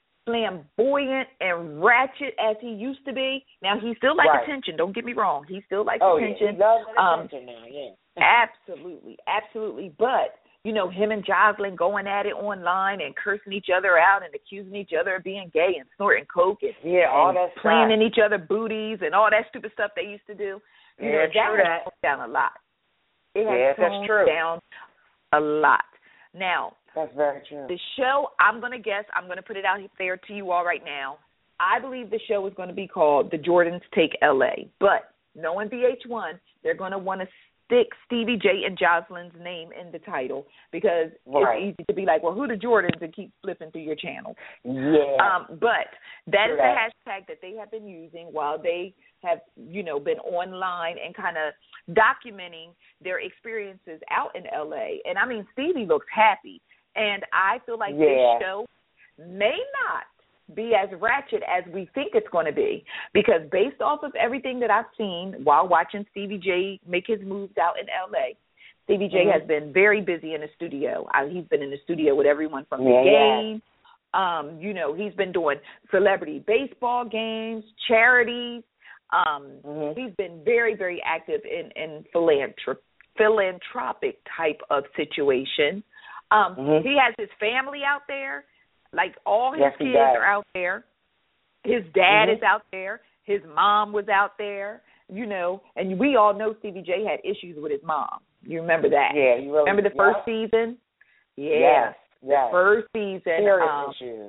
flamboyant and ratchet as he used to be. Now, he still likes right. attention. Don't get me wrong. He still likes oh, attention. Yeah. He loves um, attention now, yeah. Absolutely, absolutely. But, you know, him and Jocelyn going at it online and cursing each other out and accusing each other of being gay and snorting coke and, yeah, all and that playing stuff. in each other booties and all that stupid stuff they used to do. You yeah, know, that true has that. toned down a lot. It has yes, toned that's true. down a lot. Now, that's very true. the show, I'm going to guess, I'm going to put it out there to you all right now. I believe the show is going to be called The Jordans Take L A. But knowing V H one, they're going to want to stick Stevie J and Jocelyn's name in the title because right. it's easy to be like, well, who the Jordans, and keep flipping through your channel. Yeah. Um, but that is that. the hashtag that they have been using while they have, you know, been online and kind of documenting their experiences out in L A. And, I mean, Stevie looks happy. And I feel like yeah. this show may not be as ratchet as we think it's going to be, because based off of everything that I've seen while watching Stevie J make his moves out in L A, Stevie J mm-hmm. has been very busy in the studio. I, he's been in the studio with everyone from yeah, the game. Yeah. Um, you know, he's been doing celebrity baseball games, charities. Um, mm-hmm. He's been very, very active in, in philanthrop- philanthropic type of situation. Um, mm-hmm. He has his family out there. Like, all his yes, kids does. are out there. His dad mm-hmm. is out there. His mom was out there, you know. And we all know Stevie J had issues with his mom. You remember that? Yeah, you really, remember the yeah. first season? Yeah. Yes, yes. The first season. Serious um, issues.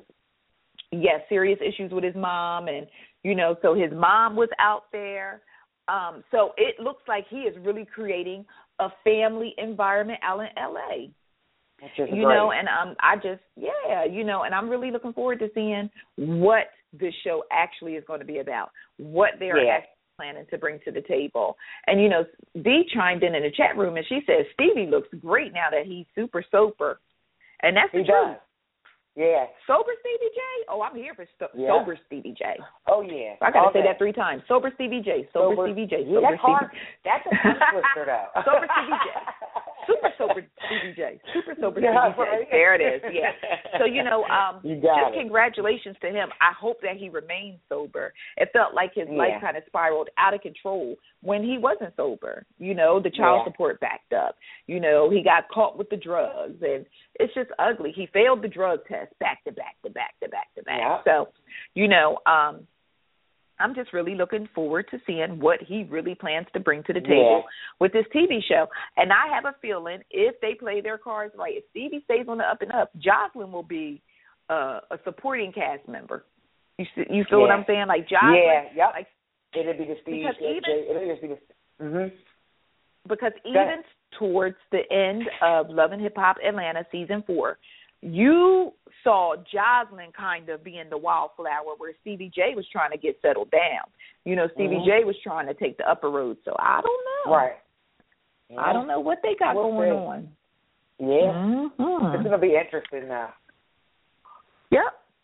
Yes, serious issues with his mom. And, you know, so his mom was out there. Um, so it looks like he is really creating a family environment out in L A. You great. know, and um, I just, yeah, you know, and I'm really looking forward to seeing what this show actually is going to be about, what they're yeah. actually planning to bring to the table. And, you know, Dee chimed in in the chat room, and she says Stevie looks great now that he's super sober. And that's the he truth. Does. Yeah. Sober Stevie J? Oh, I'm here for sto- yeah. sober Stevie J. Oh, yeah. I got to say day. that three times. Sober Stevie J. Sober, sober Stevie J. Sober yeah, that's Stevie hard. That's a tongue twister, though. Sober Stevie J. Super sober Stevie J. Super sober yeah, Stevie J. right. There it is. Yeah. So, you know, um, you got just it. congratulations to him. I hope that he remains sober. It felt like his yeah. life kind of spiraled out of control when he wasn't sober. You know, the child yeah. support backed up. You know, he got caught with the drugs, and it's just ugly. He failed the drug test back to back to back to back to back. Yeah. So, you know, um, I'm just really looking forward to seeing what he really plans to bring to the table yeah. with this T V show. And I have a feeling if they play their cards right, if Stevie stays on the up and up, Jocelyn will be uh, a supporting cast member. You see, you feel yeah. what I'm saying? Like Jocelyn, yeah, yep. like it'll be the Stevie. because even it'll be the, mm-hmm. because even towards the end of Love and Hip Hop Atlanta season four, you saw Jocelyn kind of being the wildflower where Stevie J was trying to get settled down. You know, Stevie mm-hmm. J was trying to take the upper road. So I don't know. Right. Yeah. I don't know what they got we'll going see. on. Yeah. Mm-hmm. It's going to be interesting now. Yep.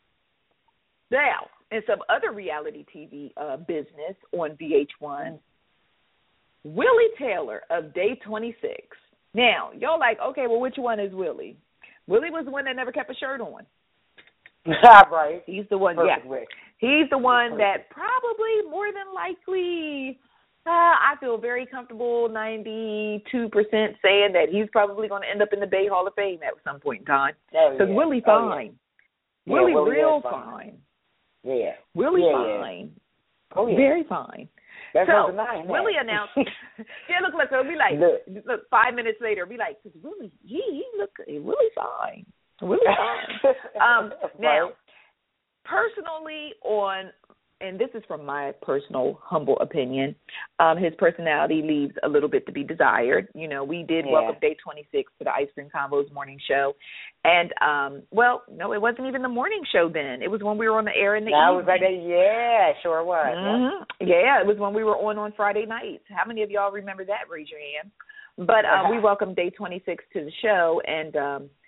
Now, in some other reality T V uh, business on V H one, Willie Taylor of Day twenty-six. Now, y'all like, okay, well, which one is Willie? Willie was the one that never kept a shirt on. Right. He's the one, Perfect yeah. way. He's the one Perfect. that probably more than likely, uh, I feel very comfortable, ninety-two percent saying that he's probably going to end up in the Bay Hall of Fame at some point in time. Because oh, yeah. Willie oh, fine. Yeah. Willie, yeah, Willie real fine. fine. Yeah. Willie yeah, fine. Yeah. Oh, yeah. Very fine. That's so, nine, Willie announced, yeah, look, look, it'll be like, look, look five minutes later, it'll be like, Willie, he, he look, Willie fine. Willie fine. um, now, personally on, and this is from my personal humble opinion, um, his personality leaves a little bit to be desired. You know, we did yeah. welcome Day twenty-six to the Ice Cream Convos morning show. And, um, well, no, it wasn't even the morning show then. It was when we were on the air in the no, evening. It was like that, yeah, sure was. Mm-hmm. Yeah, it was when we were on on Friday nights. How many of y'all remember that? Raise your hand. But uh, we welcomed Day twenty-six to the show, and um,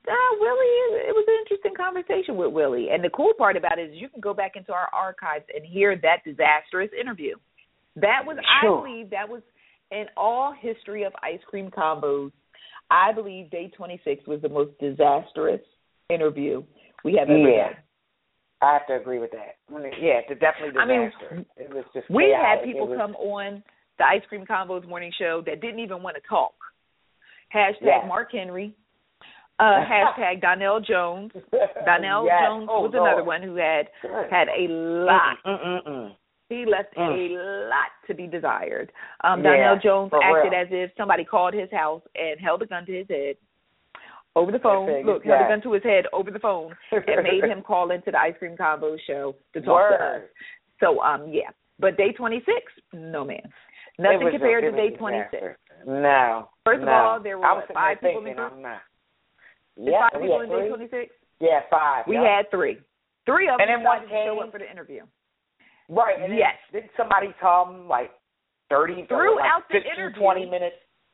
uh, Willie, it was an interesting conversation with Willie. And the cool part about it is you can go back into our archives and hear that disastrous interview. That was, sure. I believe, that was in all history of ice cream combos. I believe Day twenty-six was the most disastrous interview we have ever yeah. had. I have to agree with that. I mean, yeah, it's definitely disaster. I mean, it was just we chaotic. had people was... come on the Ice Cream Combos morning show that didn't even want to talk. Hashtag yes. Mark Henry. Uh, hashtag Donnell Jones. Donnell yes. Jones oh, was Lord. another one who had Good. had a lot. Mm-mm-mm. He left mm. a lot to be desired. Um, yeah, Donnell Jones acted real. as if somebody called his house and held a gun to his head over the phone. Perfect. Look, yeah. held a gun to his head over the phone and made him call into the Ice Cream Combo show to talk Word. to us. So, um, yeah. But Day twenty-six, no, man. Nothing compared a, to Day twenty-six. No. First no. of all, there were I was what, five people thinking, in the group? I'm not. Yeah, five we people had in Day three? twenty-six? Yeah, five. We yep. had three. Three of them and then one decided to show came, up for the interview. Right. And yes. Then, didn't somebody come like thirty, throughout like the fifteen, interview, twenty minutes?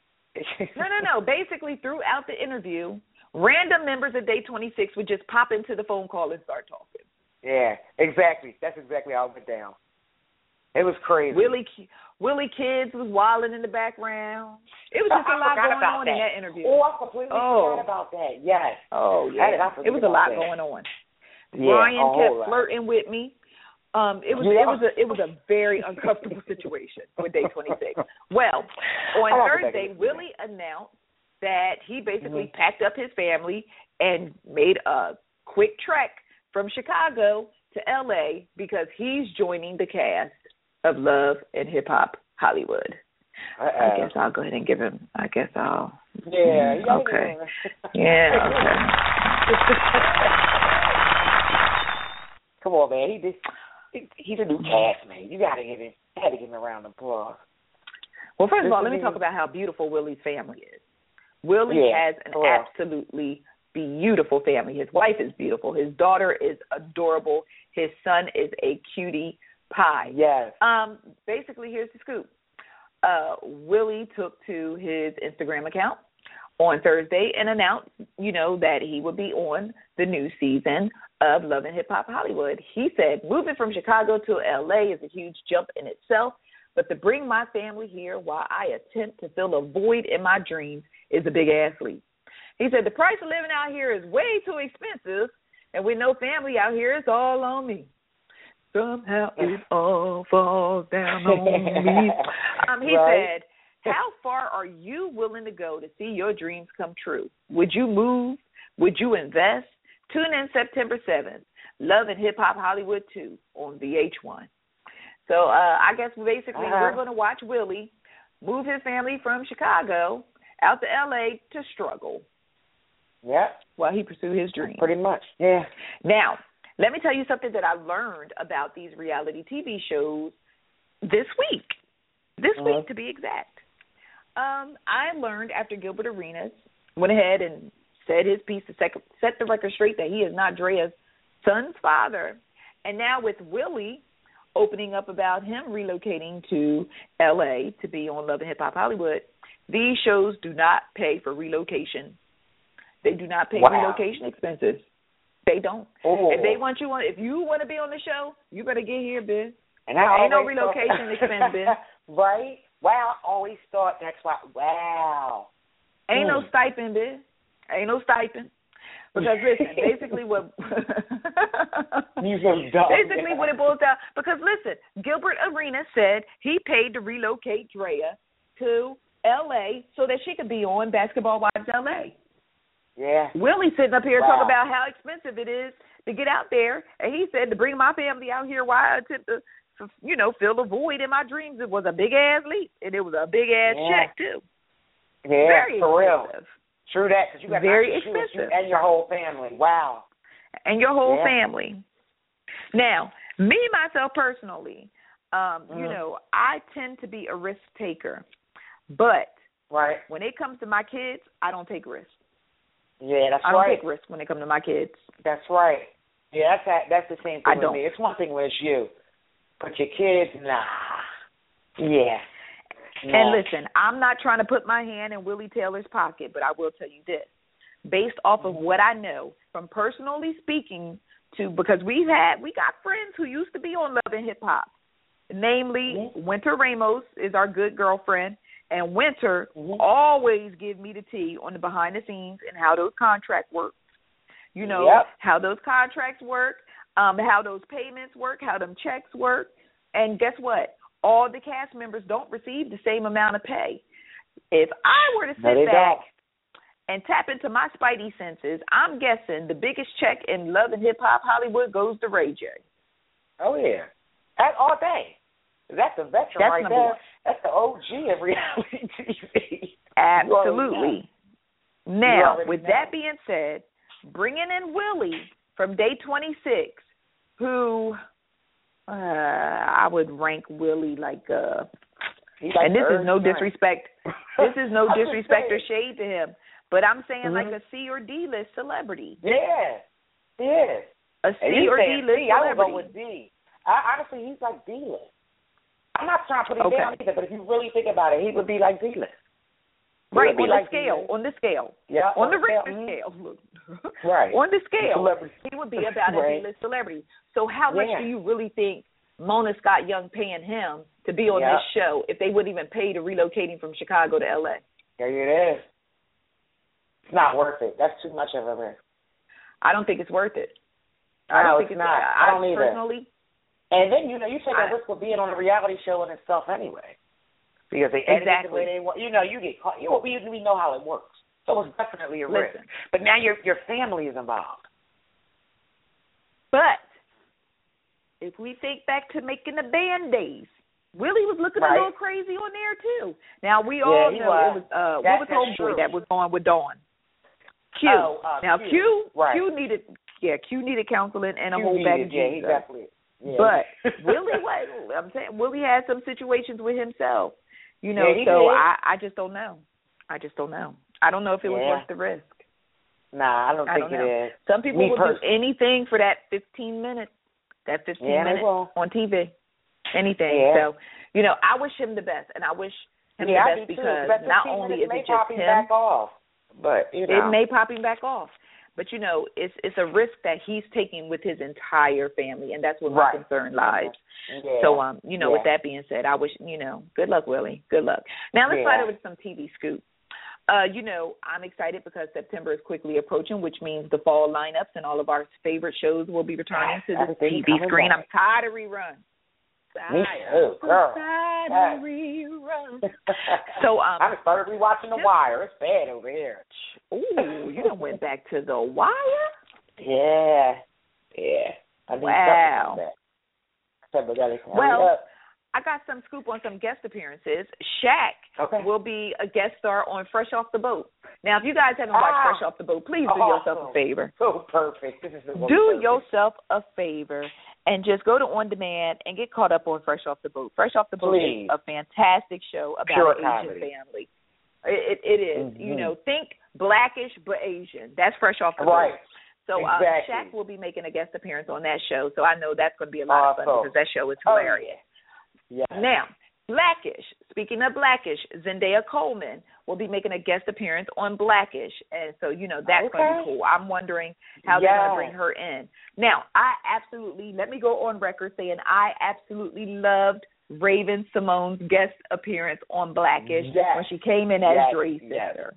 no, no, no. Basically, throughout the interview, random members of Day twenty-six would just pop into the phone call and start talking. Yeah, exactly. That's exactly how it went down. It was crazy. Willie, Willie Kids was wilding in the background. It was just I, a lot I going on that. in that interview. Oh, I completely oh. forgot about that. Yes. Oh, yeah. It was a lot that. going on. Yeah, Ryan kept lot. flirting with me. Um, it was yeah. it was a it was a very uncomfortable situation with Day twenty-six. Well, on Thursday, Willie announced that he basically mm-hmm. packed up his family and made a quick trek from Chicago to L A because he's joining the cast of Love and Hip Hop Hollywood. Uh-oh. I guess I'll go ahead and give him. I guess I'll. Yeah. Mm, okay. Yeah. Okay. Come on, man. He did. He, he's a new cast, man. You gotta give him. You gotta give him a round of applause. Well, first this of all, let me is, talk about how beautiful Willie's family is. Willie yeah, has an well. absolutely beautiful family. His wife is beautiful. His daughter is adorable. His son is a cutie pie. Yes. Um. Basically, here's the scoop. Uh, Willie took to his Instagram account on Thursday and announced, you know, that he would be on the new season of Love and Hip Hop Hollywood. He said, moving from Chicago to L A is a huge jump in itself, but to bring my family here while I attempt to fill a void in my dreams is a big ass leap. He said, the price of living out here is way too expensive, and with no family out here, it's all on me. Somehow it all falls down on me. Um, he right. said, how far are you willing to go to see your dreams come true? Would you move? Would you invest? Tune in September seventh, Love and Hip Hop Hollywood two on V H one. So uh, I guess basically uh-huh. we're going to watch Willie move his family from Chicago out to L A to struggle. Yeah. While he pursued his dream. Pretty much, yeah. Now, let me tell you something that I learned about these reality T V shows this week. This uh-huh. week, to be exact. Um, I learned after Gilbert Arenas went ahead and said his piece to set the record straight that he is not Drea's son's father. And now with Willie opening up about him relocating to L A to be on Love and Hip Hop Hollywood, these shows do not pay for relocation. They do not pay wow. relocation expenses. They don't. Oh. If they want you on, if you want to be on the show, you better get here, Biz. And I ain't no always relocation thought, expense, Biz. Right? Wow, I always thought that's why. Wow. Ain't mm. no stipend, Biz. Ain't no stipend. Because listen, basically what you so dumb. basically what it boils down. Because listen, Gilbert Arenas said he paid to relocate Drea to L A so that she could be on Basketball Wives L A. Yeah. Willie's sitting up here wow. talking about how expensive it is to get out there, and he said to bring my family out here while I attempt to, you know, fill a void in my dreams. It was a big ass leap, and it was a big ass yeah. check too. Yeah, Very for expensive. real. True that, because you got very expensive expensive, and your whole family. Wow. And your whole yeah. family. Now, me myself personally, um, mm. you know, I tend to be a risk taker, but right. when it comes to my kids, I don't take risks. Yeah, that's I don't right. take risks when it comes to my kids. That's right. Yeah, that's that, that's the same thing I with don't. me. It's one thing when it's you, but your kids, nah. Yeah. Nah. And listen, I'm not trying to put my hand in Willie Taylor's pocket, but I will tell you this. based off of what I know from personally speaking to, because we've had, we got friends who used to be on Love and Hip Hop. Namely, mm-hmm. Winter Ramos is our good girlfriend, and Winter mm-hmm. always give me the tea on the behind the scenes and how those contracts work. You know, yep. how those contracts work, um, how those payments work, how them checks work. And guess what? All the cast members don't receive the same amount of pay. If I were to sit no, back don't. and tap into my spidey senses, I'm guessing the biggest check in Love and Hip Hop Hollywood goes to Ray J. Oh, yeah. That's all day. That's a veteran That's right there. One. That's the O G of reality T V. Absolutely. Now, with know. that being said, bringing in Willie from Day twenty-six, who uh, I would rank Willie like, uh, like and this is no strength. disrespect. This is no disrespect or shade to him, but I'm saying mm-hmm. like a C or D list celebrity. Yeah, yeah. A C or D list C, celebrity. I would go with D. I, honestly, he's like D list. I'm not trying to put him okay. down either, but if you really think about it, he would be like D list. Right, on like the scale, on the scale. Yeah, on, on the Richter scale. scale. Right. On the scale, the he would be about right. a D-list celebrity. So how much yeah. do you really think Mona Scott Young paying him to be on yep. this show if they wouldn't even pay to relocate him from Chicago to L A? There it is. It's not worth it. That's too much of a risk. I don't think it's worth it. I don't no, think it's it's not. Worth it. I don't I either. Personally, and then, you know, you take a I, risk of being on a reality show in itself anyway. Because they edit exactly. it the way they want. You know, you get caught. You know, we, we know how it works. So it's definitely a Listen. risk. But now your your family is involved. But if we think back to making the Band Days, Willie was looking right. a little crazy on there too. Now we all yeah, know was. it was uh, that, what was homeboy that was on with Dawn? Q. Oh, uh, now Q. Q, right. Q needed yeah Q needed counseling and a Q whole needed, bag of yeah, he Jesus. definitely. Yeah. But Willie, what I'm saying, Willie had some situations with himself, you know. Yeah, so did. I, I just don't know. I just don't know. I don't know if it was yeah. worth the risk. Nah, I don't I think don't it know. is. Some people Me will personally. do anything for that fifteen minutes, that fifteen yeah, minutes on T V, anything. Yeah. So, you know, I wish him the best, and I wish him yeah, the best I do because too. not only is may it pop just him him, back off, but you know, it may pop him back off. But you know, it's it's a risk that he's taking with his entire family, and that's where my right. concern lies. Yeah. So, um, you know, yeah. with that being said, I wish you know, good luck, Willie. Good luck. Now let's yeah. slide over to some T V scoop. Uh, you know, I'm excited because September is quickly approaching, which means the fall lineups and all of our favorite shows will be returning to the T V screen. Back. I'm tired of reruns. Me too, girl. Tired yeah. of reruns. So, um, I started rewatching The Wire. It's bad over here. Ooh, you done went back to The Wire? Yeah, yeah. I need wow. something like that. Well, up. I got some scoop on some guest appearances. Shaq okay. will be a guest star on Fresh Off the Boat. Now, if you guys haven't watched ah, Fresh Off the Boat, please do awesome. yourself a favor. So perfect. This is the do perfect. yourself a favor and just go to On Demand and get caught up on Fresh Off the Boat. Fresh Off the Boat please. is a fantastic show about Pure an Asian comedy. family. It, it, it is. Mm-hmm. You know, think Blackish but Asian. That's Fresh Off the right. Boat. So exactly. um, Shaq will be making a guest appearance on that show. So I know that's going to be a lot awesome. of fun because that show is oh, hilarious. Yeah. Now, Blackish. Speaking of Blackish, Zendaya Coleman will be making a guest appearance on Blackish. And so, you know, that's okay. going to be cool. I'm wondering how yeah. they're going to bring her in. Now, I absolutely, let me go on record saying I absolutely loved Raven Simone's guest appearance on Blackish yes. when she came in as yes. Dre's yes. sister.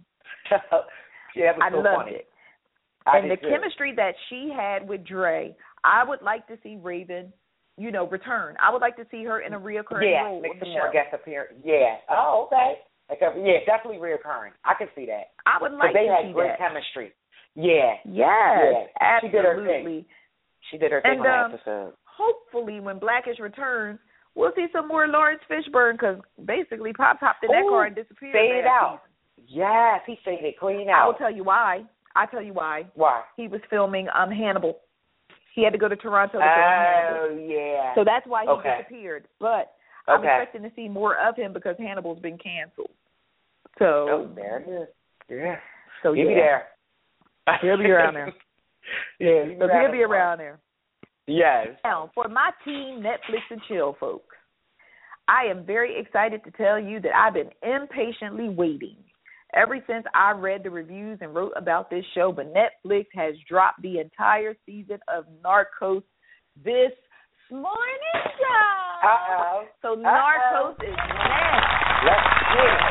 yeah, that was I so loved funny. it. I And the too. chemistry that she had with Dre, I would like to see Raven, you know, return. I would like to see her in a reoccurring yeah, role make on the some show. more guest appearance. Yeah. Oh, okay. okay. Yeah, definitely reoccurring. I can see that. I would like they to had see great that. chemistry. Yeah. Yes, yeah. She did her thing. absolutely. She did her thing And, on um, that episode. Hopefully, when Blackish returns, we'll see some more Lawrence Fishburne because basically Pop hopped in that Ooh, car and disappeared. Faded out. Season. Yes, he faded it clean out. I will tell you why. I'll tell you why. Why? He was filming um Hannibal. He had to go to Toronto to film Oh, Hannibal. yeah. So that's why he okay. disappeared. But I'm okay. expecting to see more of him because Hannibal's been canceled. So oh, there it is. Yeah. So He'll yeah. be there. He'll be around there. yeah, he'll be, so he'll be around there. Yes. Now, for my team, Netflix and chill folks, I am very excited to tell you that I've been impatiently waiting ever since I read the reviews and wrote about this show, but Netflix has dropped the entire season of Narcos this morning, y'all. Uh-oh. So Uh-oh. Narcos is next. Let's get it.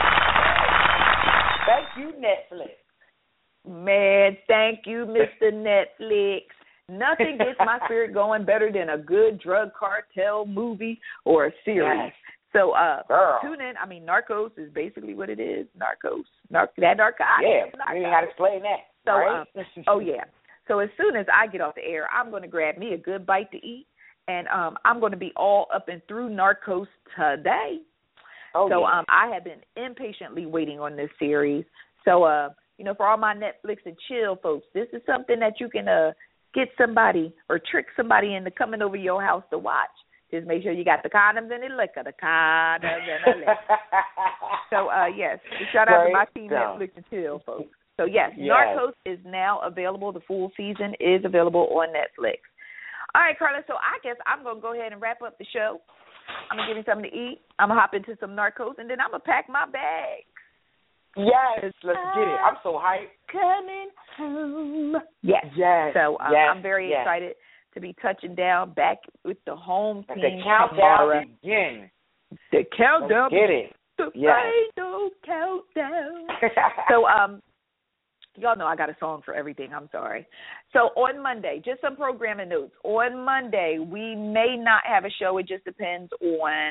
Thank you, Netflix. Man, thank you, Mister Netflix. Nothing gets my spirit going better than a good drug cartel movie or a series. Yes. So uh, Girl. tune in. I mean, Narcos is basically what it is. Narcos. Nar- that narcotic. Yeah, narcotic. you ain't got to explain that. So, right? um, oh, yeah. So as soon as I get off the air, I'm going to grab me a good bite to eat, and um, I'm going to be all up and through Narcos today. Oh, so yeah. um, I have been impatiently waiting on this series. So, uh, you know, for all my Netflix and chill folks, this is something that you can uh, get somebody or trick somebody into coming over your house to watch. Just make sure you got the condoms and the liquor, the condoms and the liquor. So, uh, yes, shout out Great to my team, stuff. Netflix and chill folks. So, yes, Yes. Narcos is now available. The full season is available on Netflix. All right, Carla, so I guess I'm going to go ahead and wrap up the show. I'm going to give me something to eat. I'm going to hop into some Narcos, and then I'm going to pack my bag. Yes, let's get it. I'm so hyped. Coming home. Yes. Yes. So um, yes. I'm very yes. excited to be touching down back with the home Let team the countdown tomorrow. begin. The countdown. Let's get it. The Yes. final countdown. So um, y'all know I got a song for everything. I'm sorry. So on Monday, just some programming notes. On Monday, we may not have a show. It just depends on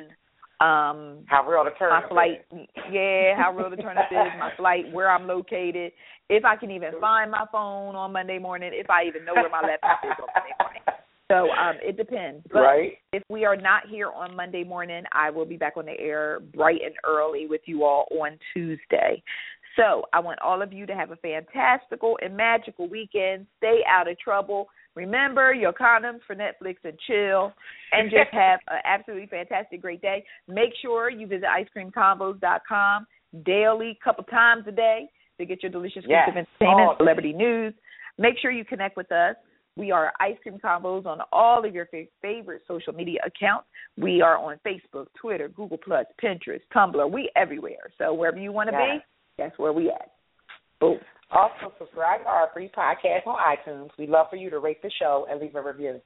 um how real the turn my flight is. Yeah, how real the turn up is, my flight, where I'm located, if I can even find my phone on Monday morning, if I even know where my laptop is on Monday morning. So um it depends. But right. if we are not here on Monday morning, I will be back on the air bright and early with you all on Tuesday. So I want all of you to have a fantastical and magical weekend. Stay out of trouble. Remember your condoms for Netflix and chill, and just have an absolutely fantastic, great day. Make sure you visit ice cream combos dot com daily, couple times a day, to get your delicious yes. exclusive entertainment, oh. celebrity news. Make sure you connect with us. We are Ice Cream Combos on all of your f- favorite social media accounts. We are on Facebook, Twitter, Google Plus, Pinterest, Tumblr. We everywhere. So wherever you want to yes. be, that's where we at. Boom. Also, subscribe to our free podcast on iTunes. We'd love for you to rate the show and leave a review.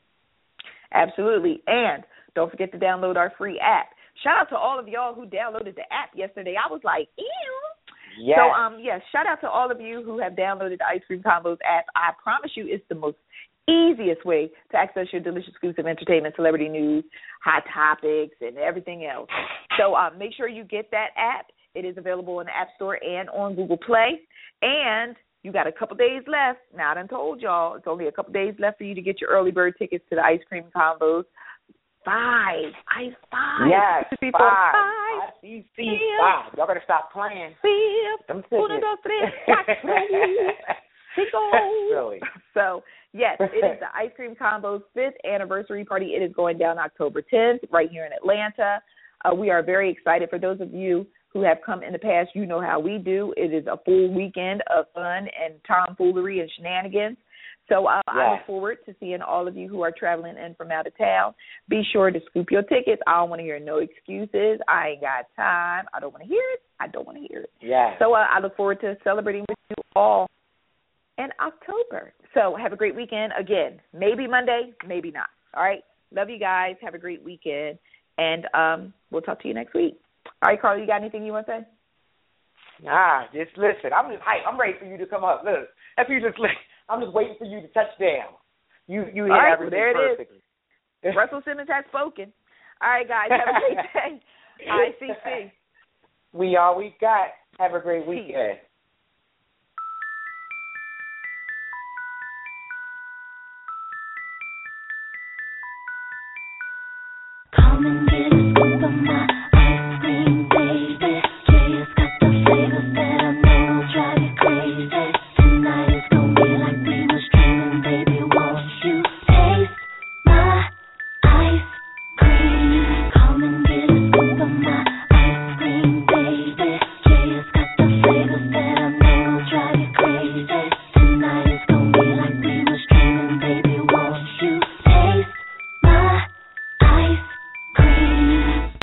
Absolutely. And don't forget to download our free app. Shout out to all of y'all who downloaded the app yesterday. I was like, ew. Yes. So, um, yes, shout out to all of you who have downloaded the Ice Cream Combos app. I promise you it's the most easiest way to access your delicious exclusive entertainment, celebrity news, hot topics, and everything else. So um, make sure you get that app. It is available in the App Store and on Google Play. And you got a couple days left. Now, I done told y'all it's only a couple days left for you to get your early bird tickets to the Ice Cream Combos. Five. Ice five. Yes, Two, five. four, five. I see, see, five. Y'all better stop playing. Them Uno, dos, tres, cuatro, cinco. Really? So, yes, it is the Ice Cream Combos fifth anniversary party. It is going down October tenth right here in Atlanta. Uh, we are very excited. For those of you who have come in the past, you know how we do. It is a full weekend of fun and tomfoolery and shenanigans. So uh, yeah. I look forward to seeing all of you who are traveling in from out of town. Be sure to scoop your tickets. I don't want to hear no excuses. I ain't got time. I don't want to hear it. I don't want to hear it. Yeah. So uh, I look forward to celebrating with you all in October. So have a great weekend. Again, maybe Monday, maybe not. All right? Love you guys. Have a great weekend. And um, we'll talk to you next week. All right, Carla, you got anything you want to say? Nah, just listen. I'm just hyped. I'm ready for you to come up. Look, if you just listen, I'm just waiting for you to touch down. You you hit right, everything well, there it perfectly. Is. Russell Simmons has spoken. All right, guys, have a great day. I C C. We all we got. Have a great weekend.